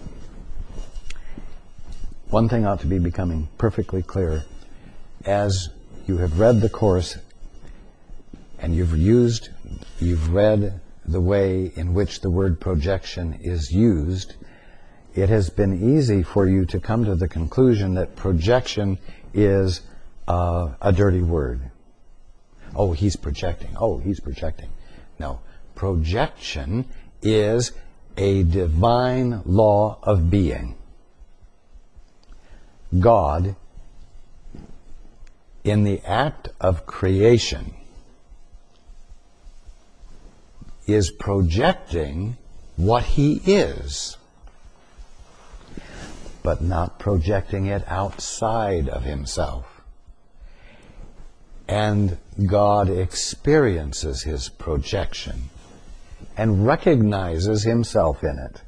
one thing ought to be becoming perfectly clear. As you have read the Course and you've used, you've read the way in which the word projection is used, it has been easy for you to come to the conclusion that projection is uh, a dirty word. Oh, he's projecting. Oh, he's projecting. No. Projection is a divine law of being. God, in the act of creation, is projecting what He is, but not projecting it outside of Himself. And God experiences His projection and recognizes Himself in it.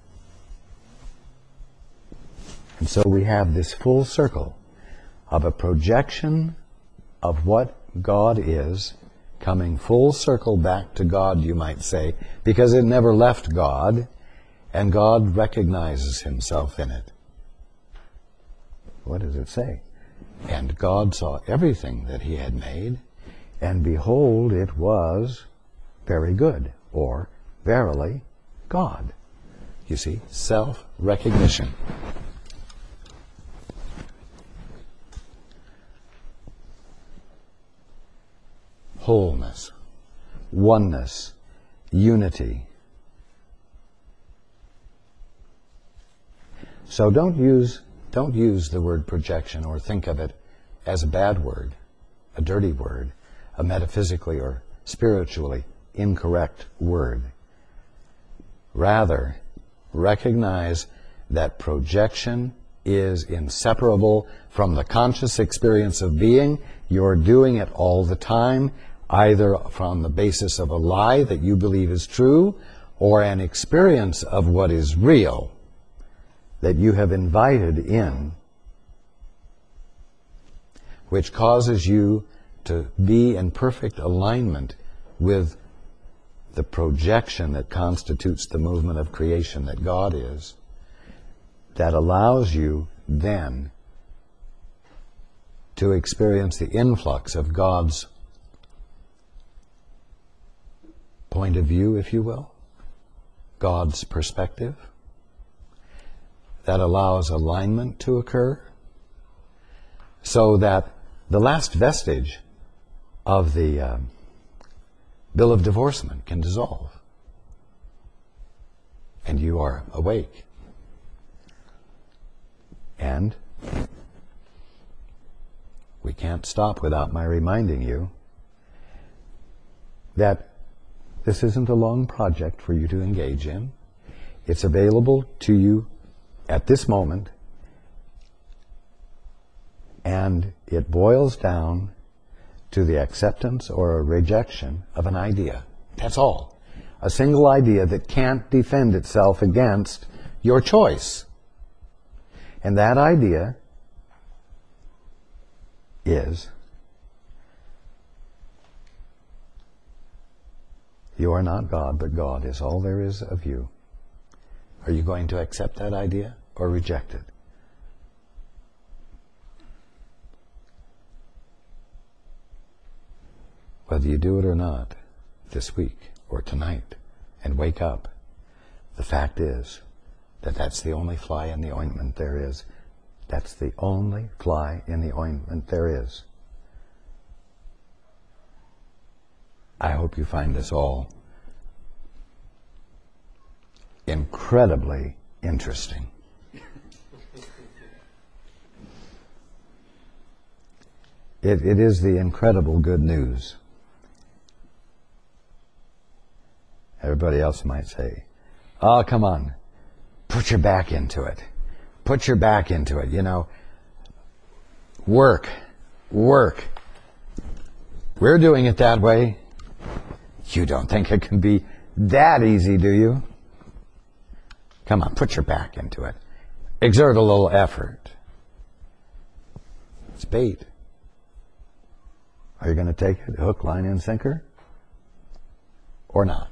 And so we have this full circle of a projection of what God is, coming full circle back to God, you might say, because it never left God, and God recognizes Himself in it. What does it say? And God saw everything that He had made, and behold, it was very good, or verily God. you see, self-recognition. Wholeness, oneness, unity. So don't use, don't use the word projection or think of it as a bad word, a dirty word, a metaphysically or spiritually incorrect word. Rather, recognize that projection is inseparable from the conscious experience of being. You're doing it all the time, either from the basis of a lie that you believe is true, or an experience of what is real that you have invited in, which causes you to be in perfect alignment with the projection that constitutes the movement of creation that God is, that allows you then to experience the influx of God's point of view, if you will, God's perspective, that allows alignment to occur, so that the last vestige of the uh, bill of divorcement can dissolve, and you are awake. And we can't stop without my reminding you that this isn't a long project for you to engage in. It's available to you at this moment, and it boils down to the acceptance or a rejection of an idea. That's all. A single idea that can't defend itself against your choice. And that idea is, you are not God, but God is all there is of you. Are you going to accept that idea or reject it? Whether you do it or not, this week or tonight, and wake up, the fact is that that's the only fly in the ointment there is. That's the only fly in the ointment there is. I hope you find this all incredibly interesting. It, it is the incredible good news. Everybody else might say, oh, come on, put your back into it. Put your back into it, you know. Work, work. We're doing it that way. You don't think it can be that easy, do you? Come on, put your back into it. Exert a little effort. It's bait. Are you going to take it hook, line, and sinker? Or not?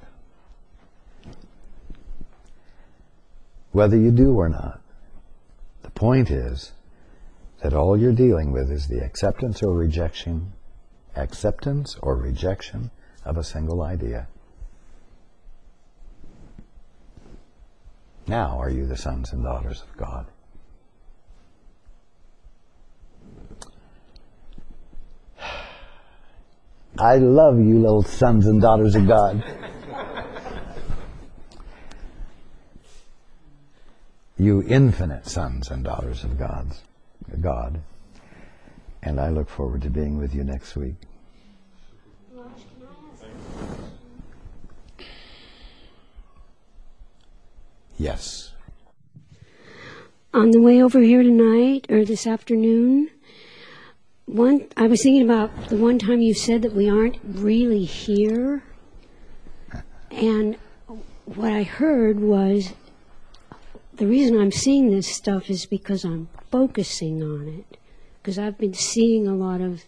Whether you do or not, the point is that all you're dealing with is the acceptance or rejection, acceptance or rejection of a single idea. Now are you the sons and daughters of God? I love you little sons and daughters of God. You infinite sons and daughters of God's, God. And I look forward to being with you next week. Yes. On the way over here tonight, or this afternoon, one I was thinking about the one time you said that we aren't really here. And what I heard was, the reason I'm seeing this stuff is because I'm focusing on it. Because I've been seeing a lot of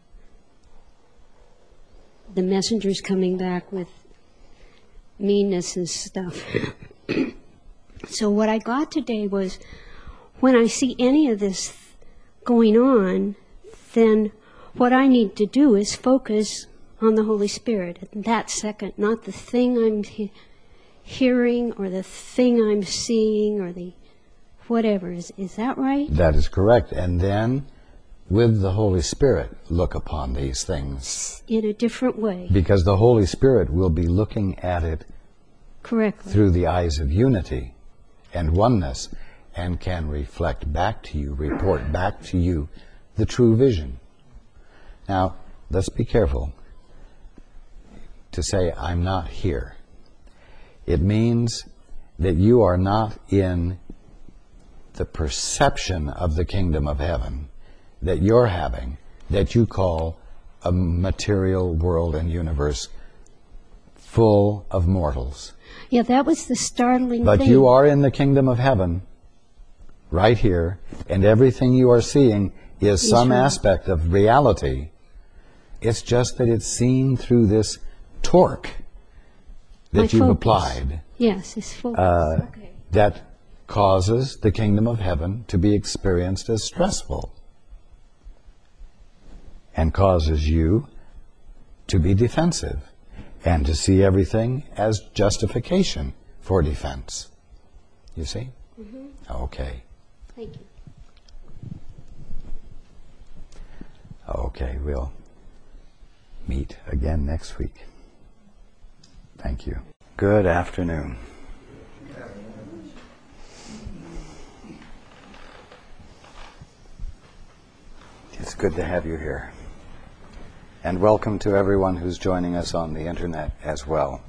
the messengers coming back with meanness and stuff. So what I got today was, when I see any of this going on, then what I need to do is focus on the Holy Spirit at that second, not the thing I'm he- hearing or the thing I'm seeing or the whatever. Is, is that right? That is correct. And then, with the Holy Spirit, look upon these things. In a different way. Because the Holy Spirit will be looking at it correctly through the eyes of unity and oneness, and can reflect back to you, report back to you the true vision. Now, let's be careful to say, I'm not here. It means that you are not in the perception of the kingdom of heaven that you're having, that you call a material world and universe full of mortals. Yeah, that was the startling but thing. But you are in the kingdom of heaven, right here, and everything you are seeing is some right. aspect of reality. It's just that it's seen through this torque that My you've focus. applied. Yes, it's focus. Uh, okay. That causes the kingdom of heaven to be experienced as stressful, and causes you to be defensive and to see everything as justification for defense. You see? Mm-hmm. Okay. Thank you. Okay, we'll meet again next week. Thank you. Good afternoon. It's good to have you here. And welcome to everyone who's joining us on the internet as well.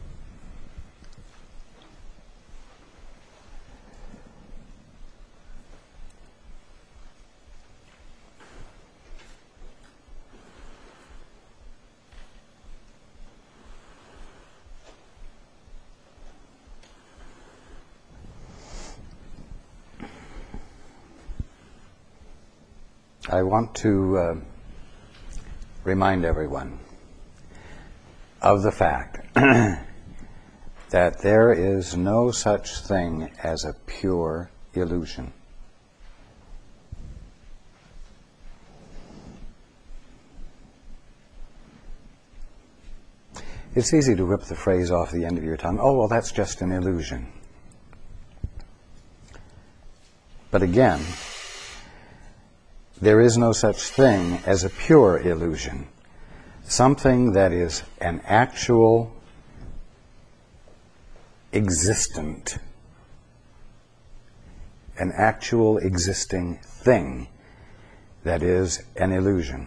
I want to uh, remind everyone of the fact that there is no such thing as a pure illusion. It's easy to rip the phrase off the end of your tongue, oh, well, that's just an illusion. But again, there is no such thing as a pure illusion, something that is an actual, existent, an actual existing thing that is an illusion.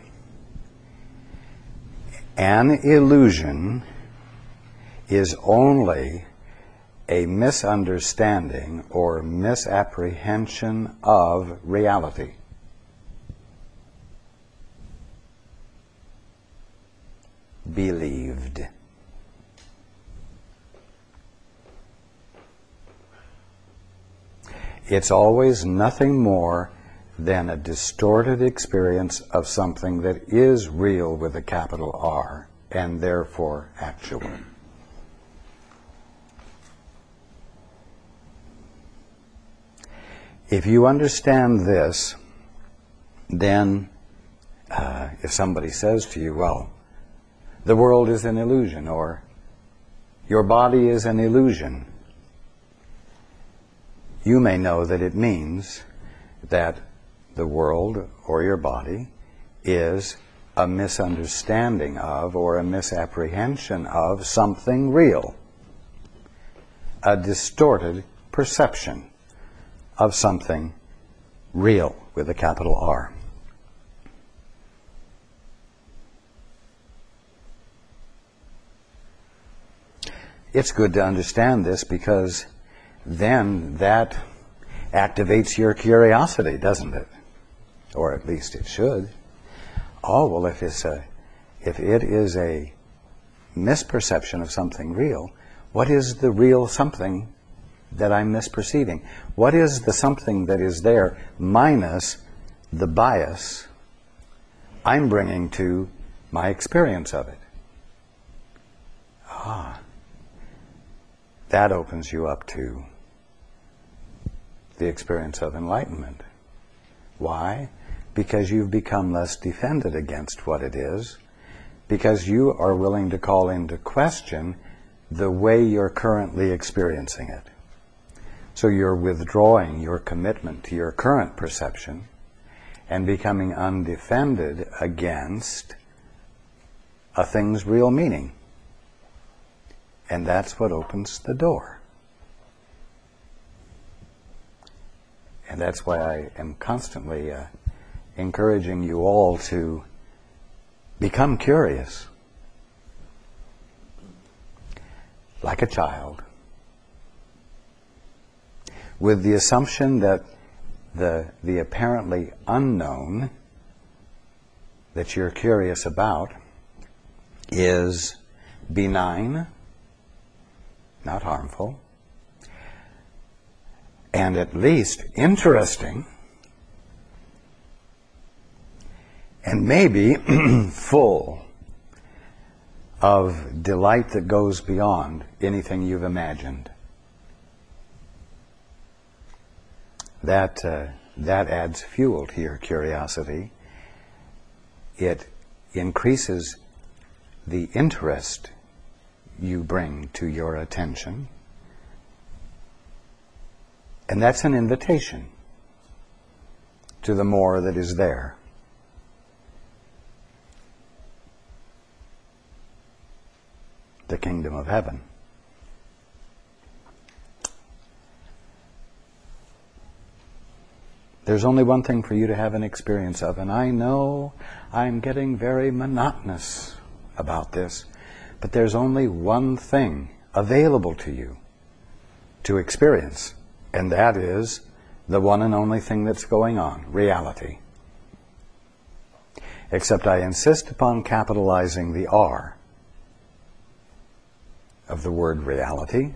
An illusion is only a misunderstanding or misapprehension of reality. Believed. It's always nothing more than a distorted experience of something that is real with a capital R, and therefore actual. If you understand this, then uh, if somebody says to you, well, the world is an illusion, or your body is an illusion, you may know that it means that the world or your body is a misunderstanding of or a misapprehension of something real, a distorted perception of something real with a capital R. It's good to understand this, because then that activates your curiosity, doesn't it? Or at least it should. Oh, well, if it's a, if it is a misperception of something real, what is the real something that I'm misperceiving? What is the something that is there minus the bias I'm bringing to my experience of it? Ah. That opens you up to the experience of enlightenment. Why? Because you've become less defended against what it is, because you are willing to call into question the way you're currently experiencing it. So you're withdrawing your commitment to your current perception and becoming undefended against a thing's real meaning. And that's what opens the door. And that's why I am constantly uh, encouraging you all to become curious, like a child, with the assumption that the, the apparently unknown that you're curious about is benign, not harmful, and at least interesting, and maybe full of delight that goes beyond anything you've imagined. That, uh, that adds fuel to your curiosity. It increases the interest you bring to your attention. And that's an invitation to the more that is there. The kingdom of heaven. There's only one thing for you to have an experience of, and I know I'm getting very monotonous about this, but there's only one thing available to you to experience, and that is the one and only thing that's going on, reality. Except I insist upon capitalizing the R of the word reality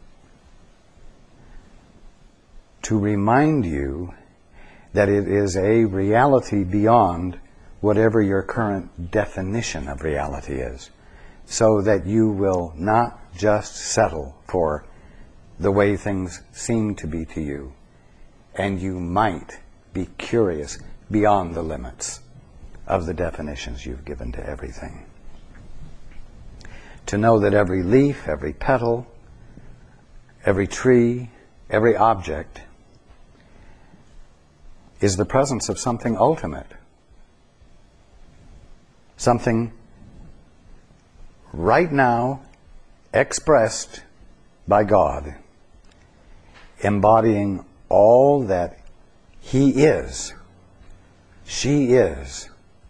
to remind you that it is a reality beyond whatever your current definition of reality is, so that you will not just settle for the way things seem to be to you, and you might be curious beyond the limits of the definitions you've given to everything. To know that every leaf, every petal, every tree, every object is the presence of something ultimate, something right now expressed by God, embodying all that He is, she is.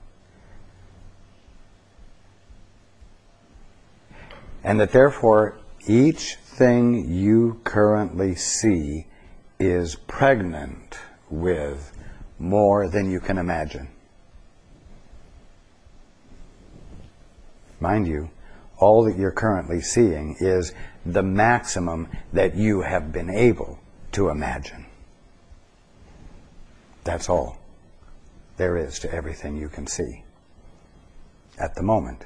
And that therefore each thing you currently see is pregnant with more than you can imagine. Mind you, all that you're currently seeing is the maximum that you have been able to imagine. That's all there is to everything you can see at the moment.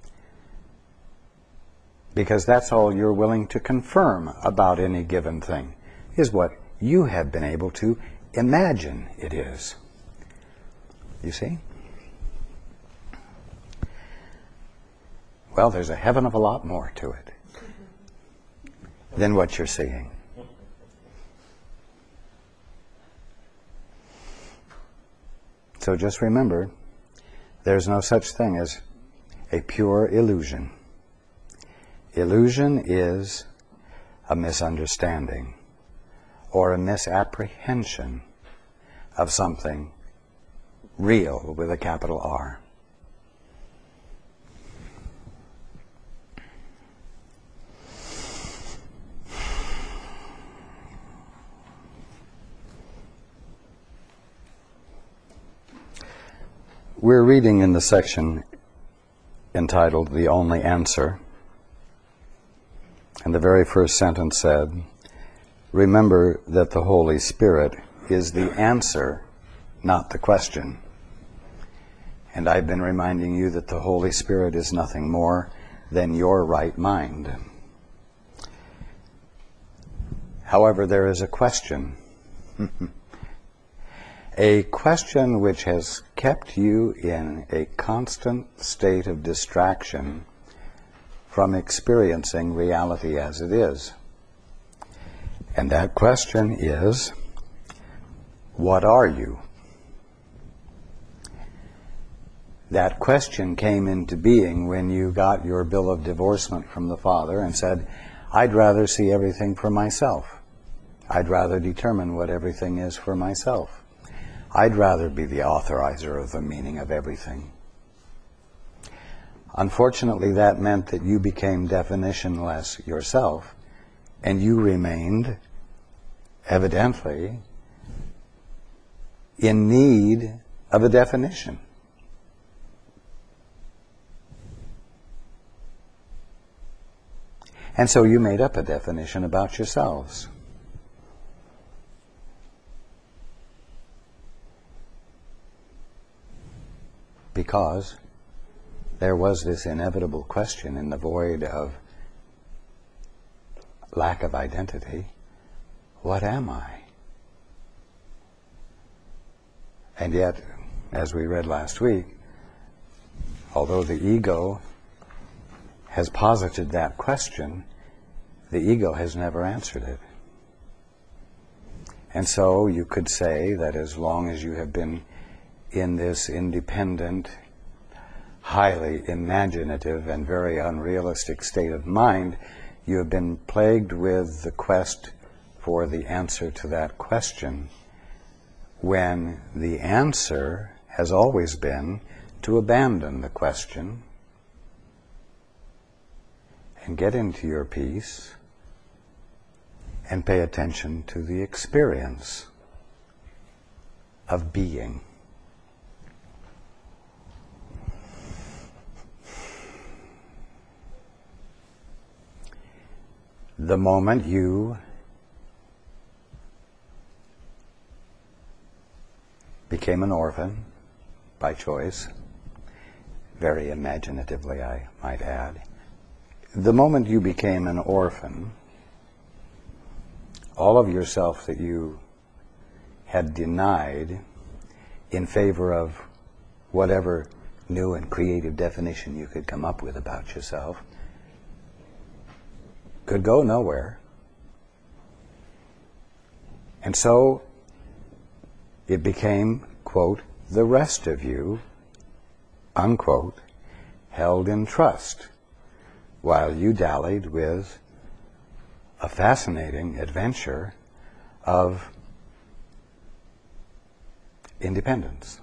Because that's all you're willing to confirm about any given thing, is what you have been able to imagine it is. You see? Well, there's a heaven of a lot more to it than what you're seeing. So just remember, there's no such thing as a pure illusion. Illusion is a misunderstanding or a misapprehension of something real with a capital R. We're reading in the section entitled The Only Answer. And the very first sentence said, remember that the Holy Spirit is the answer, not the question. And I've been reminding you that the Holy Spirit is nothing more than your right mind. However, there is a question. A question which has kept you in a constant state of distraction from experiencing reality as it is. And that question is, what are you? That question came into being when you got your bill of divorcement from the Father and said, I'd rather see everything for myself. I'd rather determine what everything is for myself. I'd rather be the authorizer of the meaning of everything. Unfortunately, that meant that you became definitionless yourself, and you remained, evidently, in need of a definition. And so you made up a definition about yourselves. Because there was this inevitable question in the void of lack of identity, what am I? And yet, as we read last week, although the ego has posited that question, the ego has never answered it. And so you could say that as long as you have been in this independent, highly imaginative and very unrealistic state of mind, you have been plagued with the quest for the answer to that question, when the answer has always been to abandon the question and get into your peace and pay attention to the experience of being. The moment you became an orphan by choice, very imaginatively I might add, the moment you became an orphan, all of yourself that you had denied in favor of whatever new and creative definition you could come up with about yourself could go nowhere. And so it became, quote, the rest of you, unquote, held in trust while you dallied with a fascinating adventure of independence.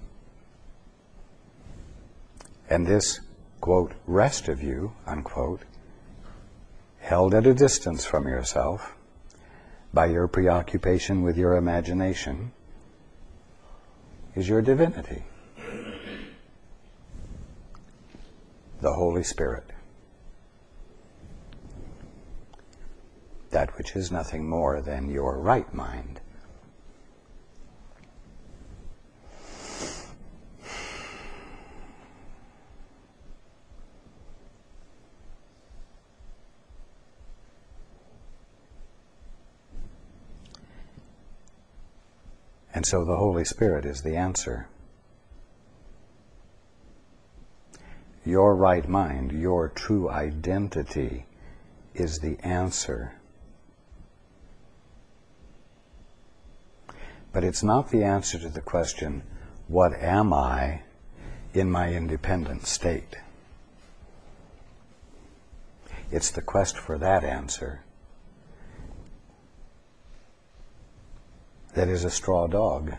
And this, quote, rest of you, unquote, held at a distance from yourself by your preoccupation with your imagination, is your divinity, the Holy Spirit, that which is nothing more than your right mind. And so the Holy Spirit is the answer. Your right mind, your true identity, is the answer. But it's not the answer to the question, what am I in my independent state? It's the quest for that answer that is a straw dog,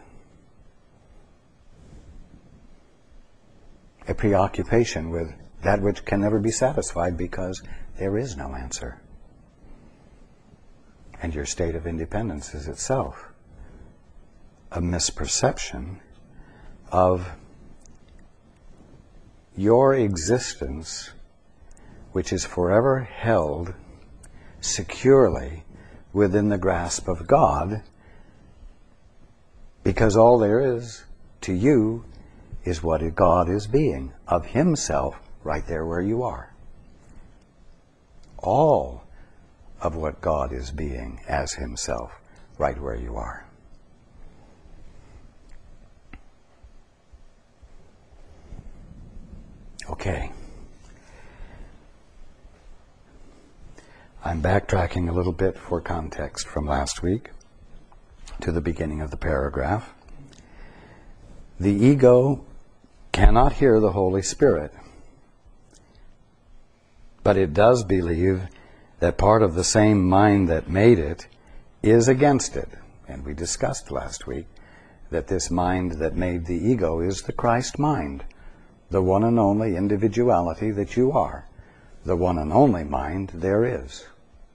a preoccupation with that which can never be satisfied because there is no answer. And your state of independence is itself a misperception of your existence, which is forever held securely within the grasp of God, because all there is to you is what God is being, of Himself, right there where you are. All of what God is being as Himself, right where you are. Okay. I'm backtracking a little bit for context from last week to the beginning of the paragraph. The ego cannot hear the Holy Spirit, but it does believe that part of the same mind that made it is against it. And we discussed last week that this mind that made the ego is the Christ mind, the one and only individuality that you are, the one and only mind there is.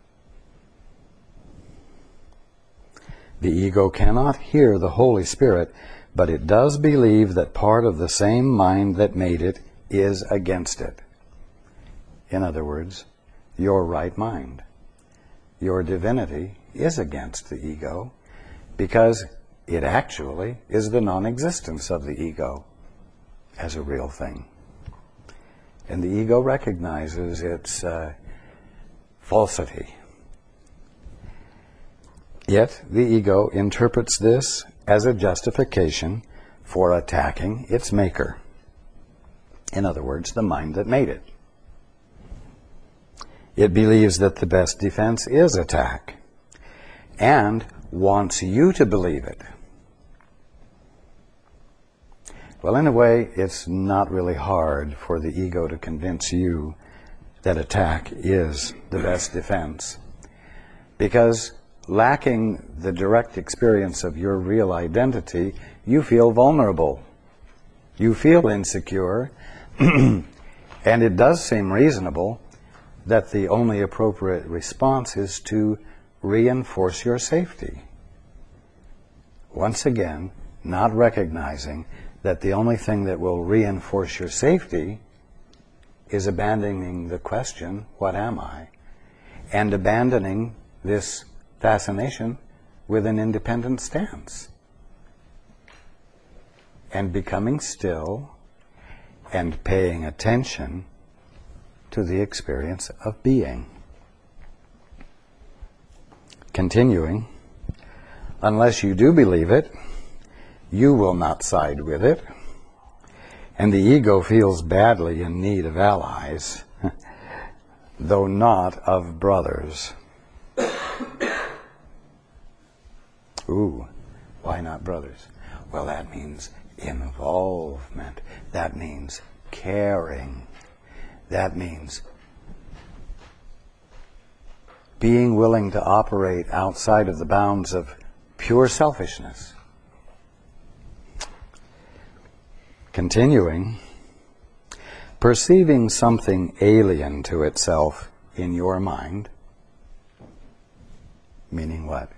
The ego cannot hear the Holy Spirit, but it does believe that part of the same mind that made it is against it. In other words, your right mind, your divinity, is against the ego because it actually is the non-existence of the ego as a real thing. And the ego recognizes its uh, falsity. Yet the ego interprets this as a justification for attacking its maker. In other words, the mind that made it. It believes that the best defense is attack and wants you to believe it. Well, in a way, it's not really hard for the ego to convince you that attack is the best defense, because lacking the direct experience of your real identity, you feel vulnerable. You feel insecure, and it does seem reasonable that the only appropriate response is to reinforce your safety. Once again, not recognizing that the only thing that will reinforce your safety is abandoning the question, what am I? And abandoning this fascination with an independent stance. And becoming still and paying attention to the experience of being. Continuing, unless you do believe it, you will not side with it, and the ego feels badly in need of allies, though not of brothers. Ooh, why not brothers? Well, that means involvement. That means caring. That means being willing to operate outside of the bounds of pure selfishness. Continuing, perceiving something alien to itself in your mind, meaning what?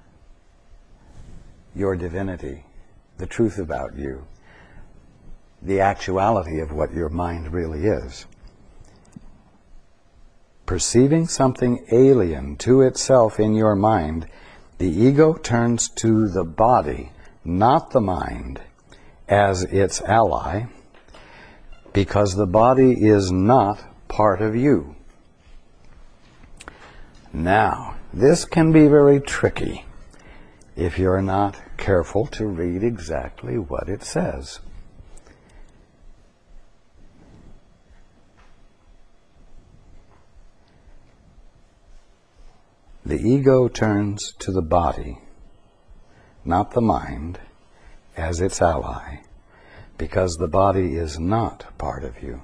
Your divinity, the truth about you, the actuality of what your mind really is. Perceiving something alien to itself in your mind, the ego turns to the body, not the mind, as its ally, because the body is not part of you. Now, this can be very tricky if you're not careful to read exactly what it says. The ego turns to the body, not the mind, as its ally, because the body is not part of you.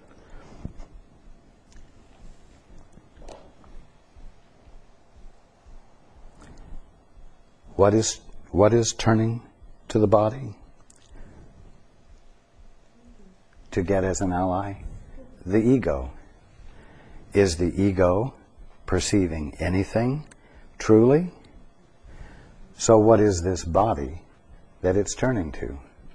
What is what is turning to the body to get as an ally? The ego. Is the ego perceiving anything truly? So what is this body that it's turning to?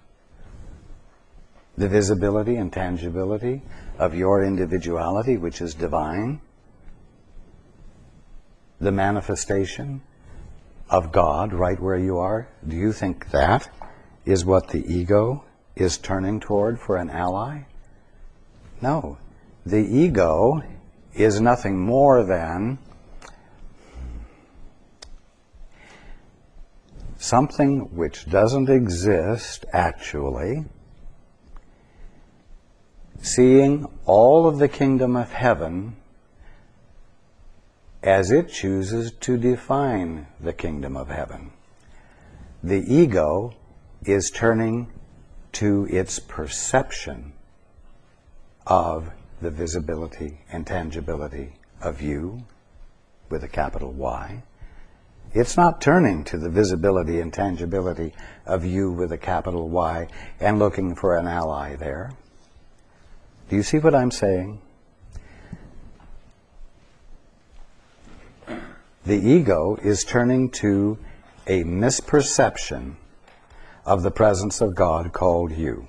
The visibility and tangibility of your individuality, which is divine? The manifestation of God right where you are? Do you think that is what the ego is turning toward for an ally? No. The ego is nothing more than something which doesn't exist actually, seeing all of the kingdom of heaven as it chooses to define the kingdom of heaven. The ego is turning to its perception of the visibility and tangibility of you, with a capital Y. It's not turning to the visibility and tangibility of you with a capital Y and looking for an ally there. Do you see what I'm saying? The ego is turning to a misperception of the presence of God called you.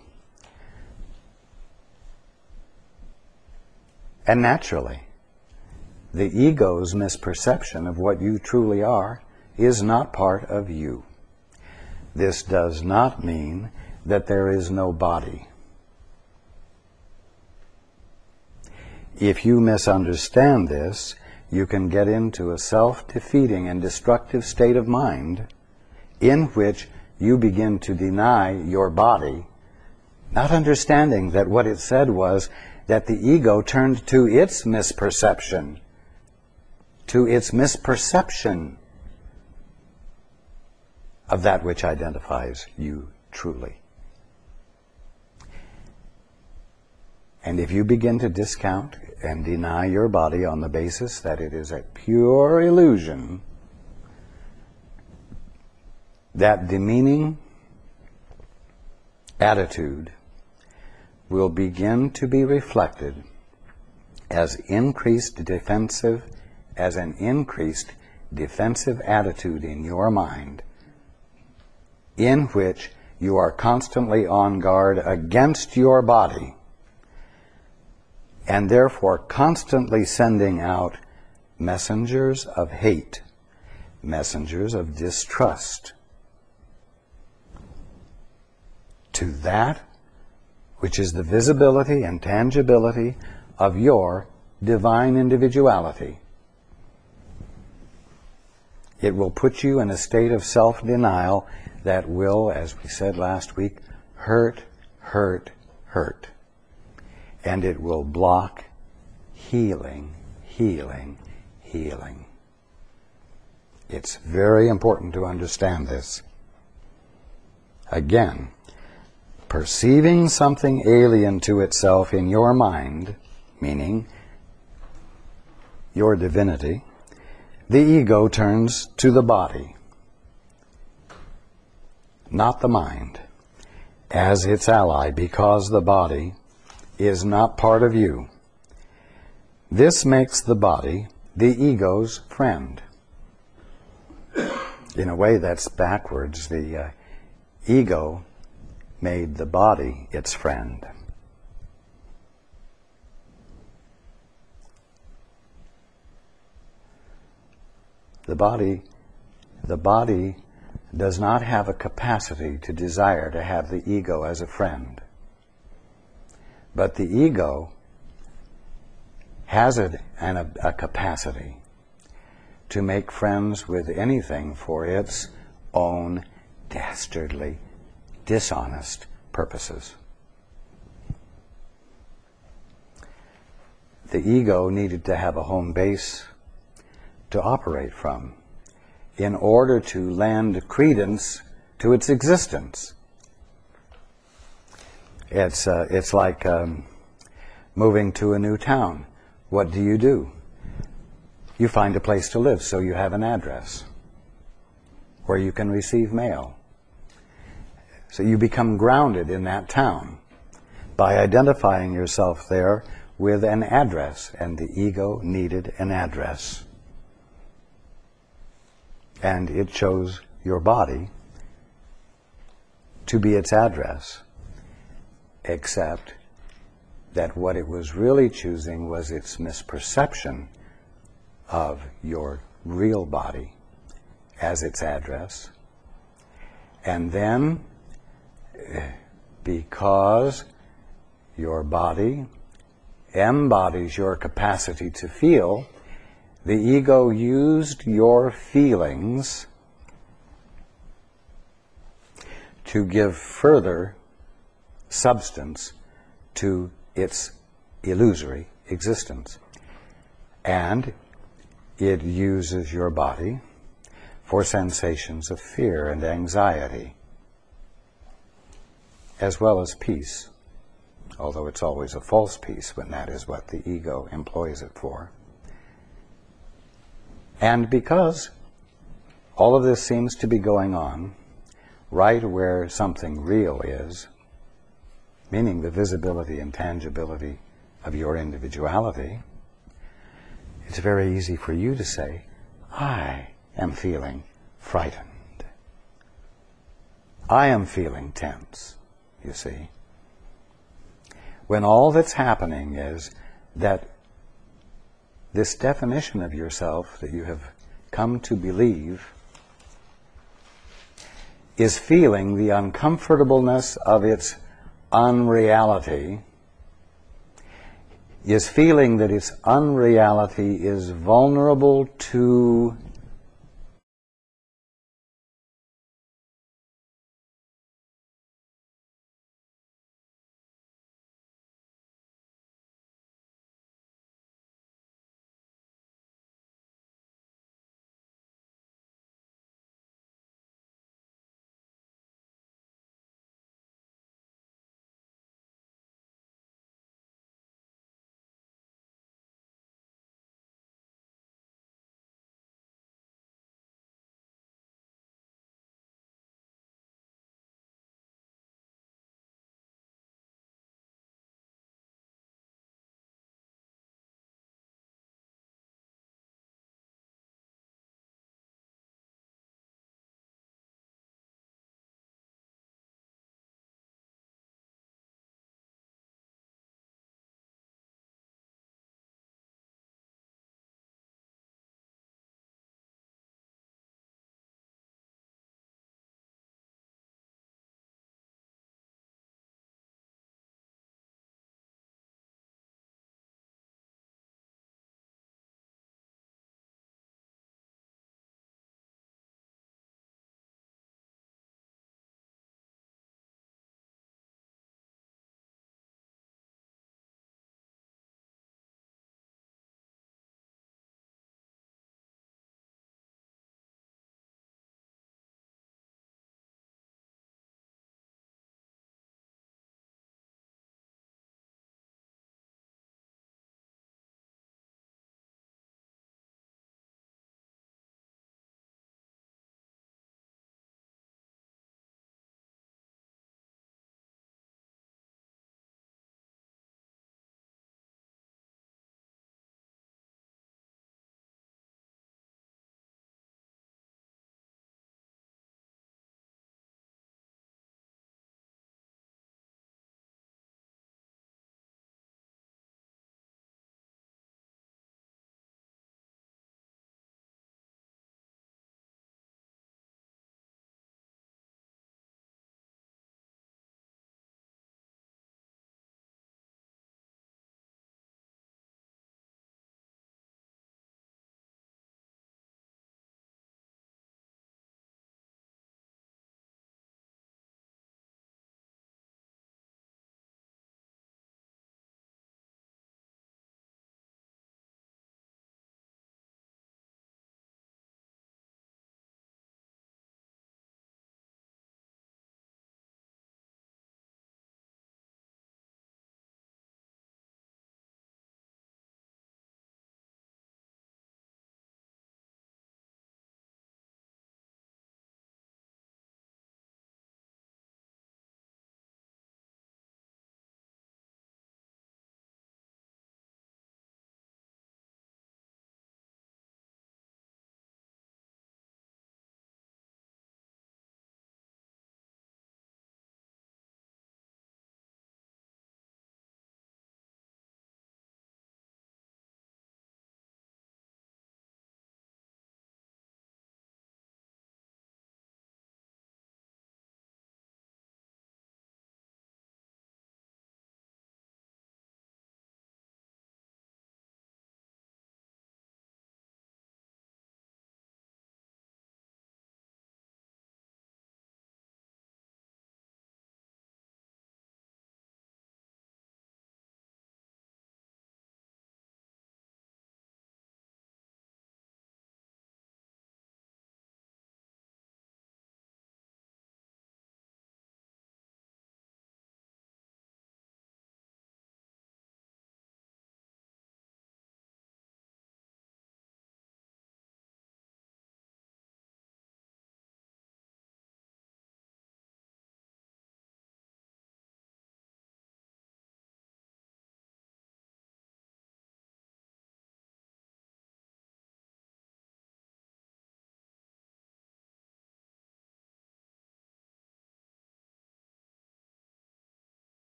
And naturally, the ego's misperception of what you truly are is not part of you. This does not mean that there is no body. If you misunderstand this, you can get into a self-defeating and destructive state of mind in which you begin to deny your body, not understanding that what it said was that the ego turned to its misperception, to its misperception of that which identifies you truly. And if you begin to discount and deny your body on the basis that it is a pure illusion, that demeaning attitude will begin to be reflected as increased defensive, as an increased defensive attitude in your mind, in which you are constantly on guard against your body, and therefore constantly sending out messengers of hate, messengers of distrust to that which is the visibility and tangibility of your divine individuality. It will put you in a state of self-denial that will, as we said last week, hurt, hurt, hurt. And it will block healing, healing, healing. It's very important to understand this. Again, perceiving something alien to itself in your mind, meaning your divinity, the ego turns to the body, not the mind, as its ally, because the body is not part of you. This makes the body the ego's friend. In a way, that's backwards. The uh, ego made the body its friend. The body, the body does not have a capacity to desire to have the ego as a friend. But the ego has a, an, a, a capacity to make friends with anything for its own dastardly, dishonest purposes. The ego needed to have a home base to operate from in order to lend credence to its existence. It's, uh, it's like um, moving to a new town. What do you do? You find a place to live, so you have an address where you can receive mail. So you become grounded in that town by identifying yourself there with an address, and the ego needed an address. And it chose your body to be its address, except that what it was really choosing was its misperception of your real body as its address. And then, because your body embodies your capacity to feel, the ego used your feelings to give further substance to its illusory existence. And it uses your body for sensations of fear and anxiety, as well as peace, although it's always a false peace when that is what the ego employs it for. And because all of this seems to be going on right where something real is, meaning the visibility and tangibility of your individuality, it's very easy for you to say, I am feeling frightened. I am feeling tense, you see. When all that's happening is that this definition of yourself that you have come to believe is feeling the uncomfortableness of its unreality, is feeling that its unreality is vulnerable to